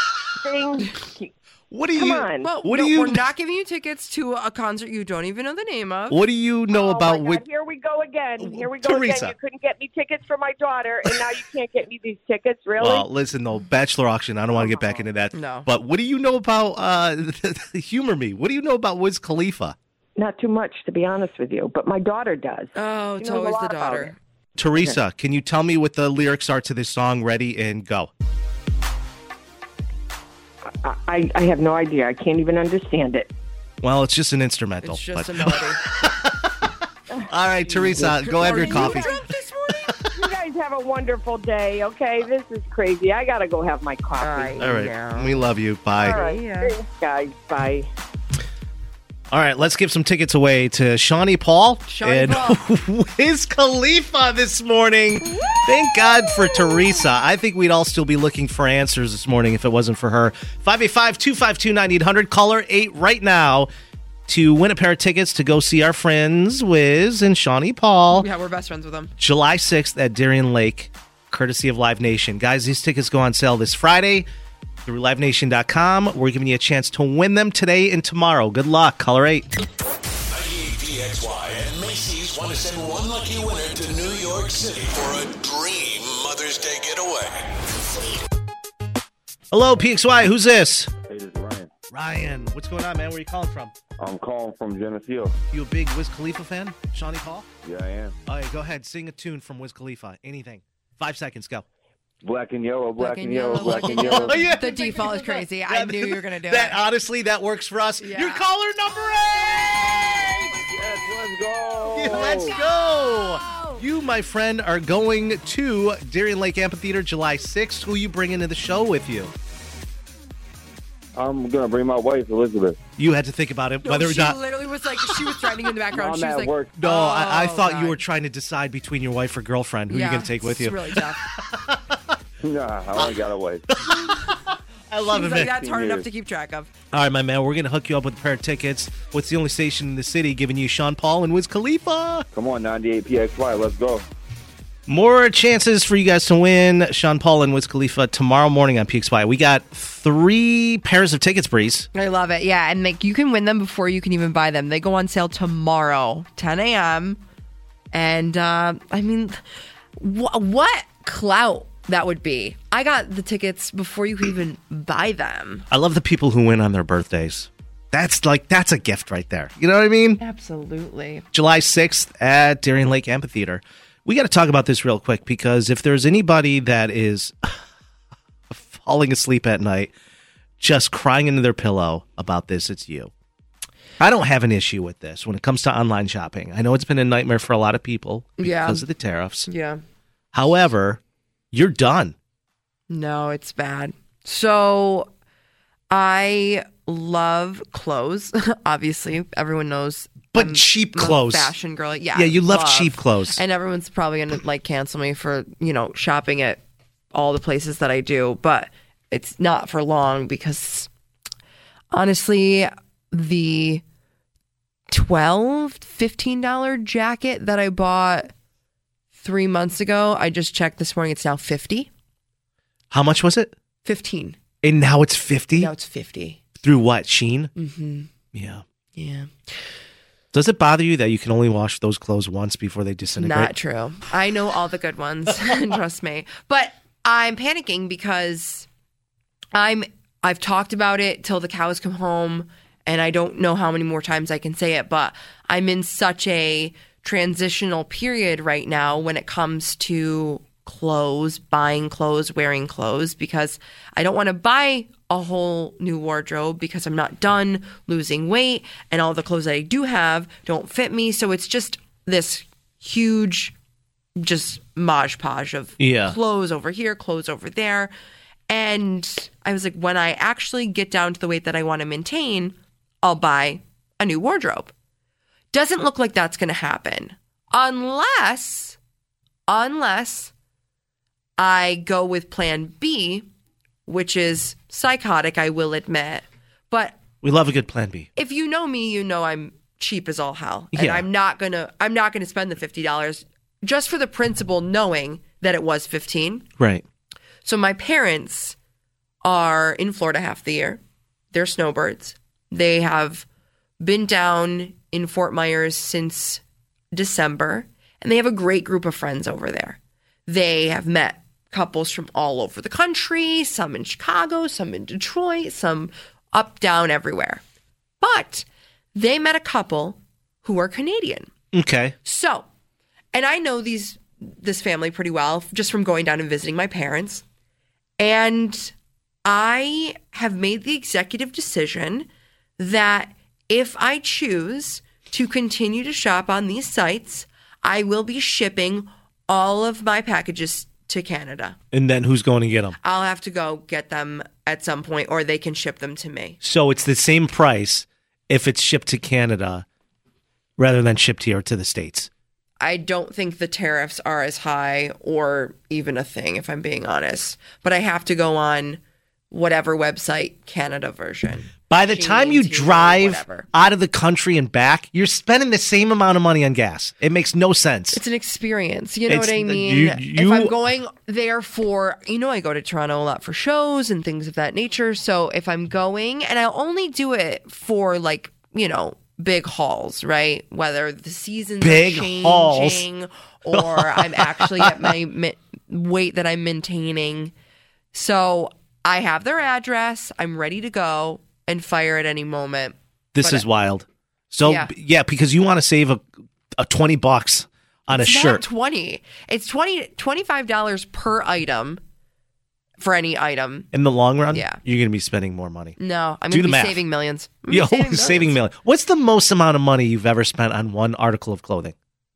thing? What do Come you? on. Well, What no, do you? we're not giving you tickets to a concert you don't even know the name of. What do you know Oh, about my God, which? here we go again. Here we go Teresa. again. You couldn't get me tickets for my daughter, and now you can't get me these tickets, really? Well, listen though, Bachelor auction. I don't want to get back into that. No. But what do you know about? Uh, humor me. What do you know about Wiz Khalifa? Not too much, to be honest with you, but my daughter does. Oh, it's She knows a always the lot about daughter. Teresa, can you tell me what the lyrics are to this song? Ready and go. I, I, I have no idea. I can't even understand it. Well, it's just an instrumental. It's just but- a melody. All right, Teresa, go have Are your you coffee. drunk this morning? You guys have a wonderful day, okay? This is crazy. I got to go have my coffee. All right, Yeah. we love you. Bye. All right. Yeah. Thanks, guys. Bye. All right, let's give some tickets away to Shawnee Paul Shawnee and Paul. Wiz Khalifa this morning. Thank God for Teresa. I think we'd all still be looking for answers this morning if it wasn't for her. five eight five, two five two, nine eight hundred. Caller eight right now to win a pair of tickets to go see our friends Wiz and Shawnee Paul. Yeah, we're best friends with them. July sixth at Darien Lake, courtesy of Live Nation. Guys, these tickets go on sale this Friday through live nation dot com. We're giving you a chance to win them today and tomorrow. Good luck. Caller eight. ninety-eight P X Y and Macy's want to send one lucky winner to New York City for a dream Mother's Day getaway. Hello, P X Y. Who's this? Hey, this is Ryan. Ryan. What's going on, man? Where are you calling from? I'm calling from Geneseo. You a big Wiz Khalifa fan? Shawnee Paul? Yeah, I am. All right, go ahead. Sing a tune from Wiz Khalifa. Anything. Five seconds. Go. Black and yellow, black, and yellow, black and yellow. Oh, yeah. The default is crazy. I knew you were going to do That it. honestly, that works for us. Yeah. Your caller number eight. Yes, let's go. Yeah, let's go. You, my friend, are going to Darien Lake Amphitheater July sixth. Who you bringing to the show with you? I'm going to bring my wife, Elizabeth. You had to think about it, No, whether or she not. literally was like, she was threatening in the background. I'm she was at like, work. No, I, I Oh, thought you God. were trying to decide between your wife or girlfriend who yeah, you're going to take with it's you. really tough. Nah, I only got a wife. I love She it, was man. like, that's hard enough years. to keep track of. All right, my man, we're going to hook you up with a pair of tickets. What's the only station in the city giving you Sean Paul and Wiz Khalifa? Come on, ninety-eight P X Y, let's go. More chances for you guys to win Sean Paul and Wiz Khalifa tomorrow morning on P X Y. We got three pairs of tickets, Breeze. I love it. Yeah, and like you can win them before you can even buy them. They go on sale tomorrow, ten a.m. And uh, I mean, Wh- what clout that would be. I got the tickets before you could even buy them. I love the people who win on their birthdays. That's like, that's a gift right there. You know what I mean? Absolutely. July sixth at Darien Lake Amphitheater. We got to talk about this real quick because if there's anybody that is falling asleep at night, just crying into their pillow about this, it's you. I don't have an issue with this when it comes to online shopping. I know it's been a nightmare for a lot of people because Yeah. of the tariffs. Yeah. However, you're done. No, it's bad. So I love clothes. Obviously, everyone knows. But I'm cheap a clothes. fashion girl. Yeah. Yeah, you love cheap clothes. And everyone's probably going to like cancel me for, you know, shopping at all the places that I do, but it's not for long because honestly, the twelve dollars, fifteen dollars jacket that I bought three months ago, I just checked this morning, it's now fifty. How much was it? fifteen. And now it's fifty? Now it's fifty. Through what? Shein? Mm-hmm. Yeah. Yeah. Does it bother you that you can only wash those clothes once before they disintegrate? Not true. I know all the good ones. Trust me. But I'm panicking because I'm I've talked about it till the cows come home, and I don't know how many more times I can say it, but I'm in such a transitional period right now when it comes to clothes, buying clothes, wearing clothes, because I don't want to buy a whole new wardrobe because I'm not done losing weight and all the clothes that I do have don't fit me. So it's just this huge just modge podge of Yeah. clothes over here, clothes over there. And I was like, when I actually get down to the weight that I want to maintain, I'll buy a new wardrobe. Doesn't look like that's going to happen unless, unless I go with plan B, which is psychotic, I will admit. But We love a good plan B. if you know me, you know I'm cheap as all hell. And Yeah. I'm not gonna I'm not gonna spend the fifty dollars just for the principle knowing that it was fifteen. Right. So my parents are in Florida half the year. They're snowbirds. They have been down in Fort Myers since December, and they have a great group of friends over there. They have met couples from all over the country, some in Chicago, some in Detroit, some up, down, everywhere. But they met a couple who are Canadian. Okay. So, and I know these this family pretty well just from going down and visiting my parents. And I have made the executive decision that if I choose to continue to shop on these sites, I will be shipping all of my packages to Canada. And then who's going to get them? I'll have to go get them at some point, or they can ship them to me. So it's the same price if it's shipped to Canada rather than shipped here to the States. I don't think the tariffs are as high or even a thing, if I'm being honest. But I have to go on whatever website, Canada version. By the time you Shein, Temu, drive whatever. out of the country and back, you're spending the same amount of money on gas. It makes no sense. It's an experience. You know It's what I the- mean? you- If you- I'm going there for, you know, I go to Toronto a lot for shows and things of that nature. So if I'm going, and I'll only do it for like, you know, big hauls, right? Whether the seasons Big are changing hauls. or I'm actually at my mi- weight that I'm maintaining. So I have their address. I'm ready to go and fire at any moment. This But is wild. So Yeah. yeah, yeah because you want to save a, a twenty bucks on It's a not shirt. twenty. It's twenty, twenty-five dollars per item for any item. In the long run, Yeah. you're going to be spending more money. No, I'm Do going the to be math. saving millions. I'm gonna Yo, be saving saving, millions. million. What's the most amount of money you've ever spent on one article of clothing?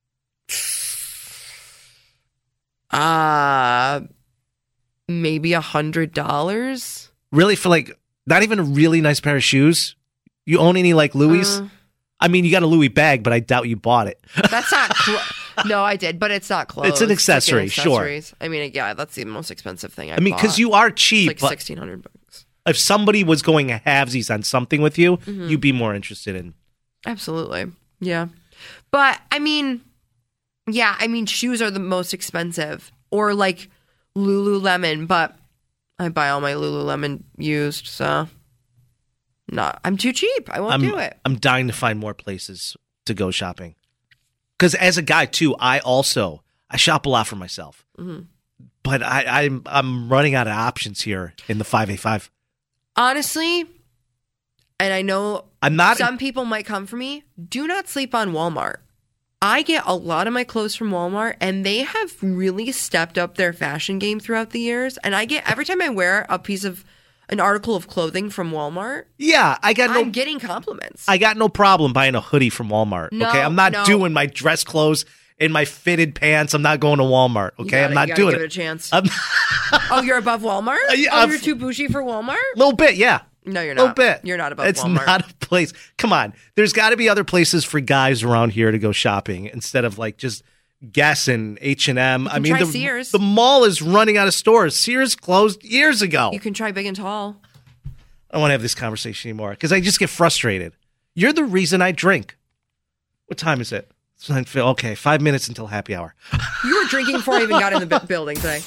Uh, maybe a hundred dollars. Really, for like not even a really nice pair of shoes? You own any like Louis? Uh. I mean, you got a Louis bag, but I doubt you bought it. That's not. Cl- no, I did, but it's not clothes. It's an like accessory, sure. accessories. I mean, yeah, that's the most expensive thing I. I mean, because bought. you are It's cheap. like but sixteen hundred bucks. if somebody was going halvesies on something with you, Mhm. you'd be more interested in. Absolutely, yeah. But I mean, yeah, I mean, shoes are the most expensive, or like Lululemon. But I buy all my Lululemon used, so not. I'm too cheap. I won't I'm, do it. I'm dying to find more places to go shopping. Because as a guy too, I also I shop a lot for myself, Mm-hmm. but I, I'm I'm running out of options here in the five eighty-five. Honestly, and I know I'm not. some people might come for me, do not sleep on Walmart. I get a lot of my clothes from Walmart, and they have really stepped up their fashion game throughout the years. And I get, every time I wear a piece of, an article of clothing from Walmart, Yeah, I got no. I'm getting compliments. I got no problem buying a hoodie from Walmart. No, okay, I'm not no. doing my dress clothes in my fitted pants. I'm not going to Walmart. You Okay, gotta- I'm not you gotta doing give it. it a chance. I'm- Oh, you're above Walmart? Uh, yeah, oh, I've- you're too bougie for Walmart? A little bit, yeah. No, you're A little not. bit. You're not above it's Walmart. not a place. Come on. There's got to be other places for guys around here to go shopping instead of like just Guess and H and M. I can mean, try the, Sears. the mall is running out of stores. Sears closed years ago. You can try Big and Tall. I don't want to have this conversation anymore because I just get frustrated. You're the reason I drink. What time is it? It's nine fifty. Okay, five minutes until happy hour. You were drinking before I even got in the bu- building today.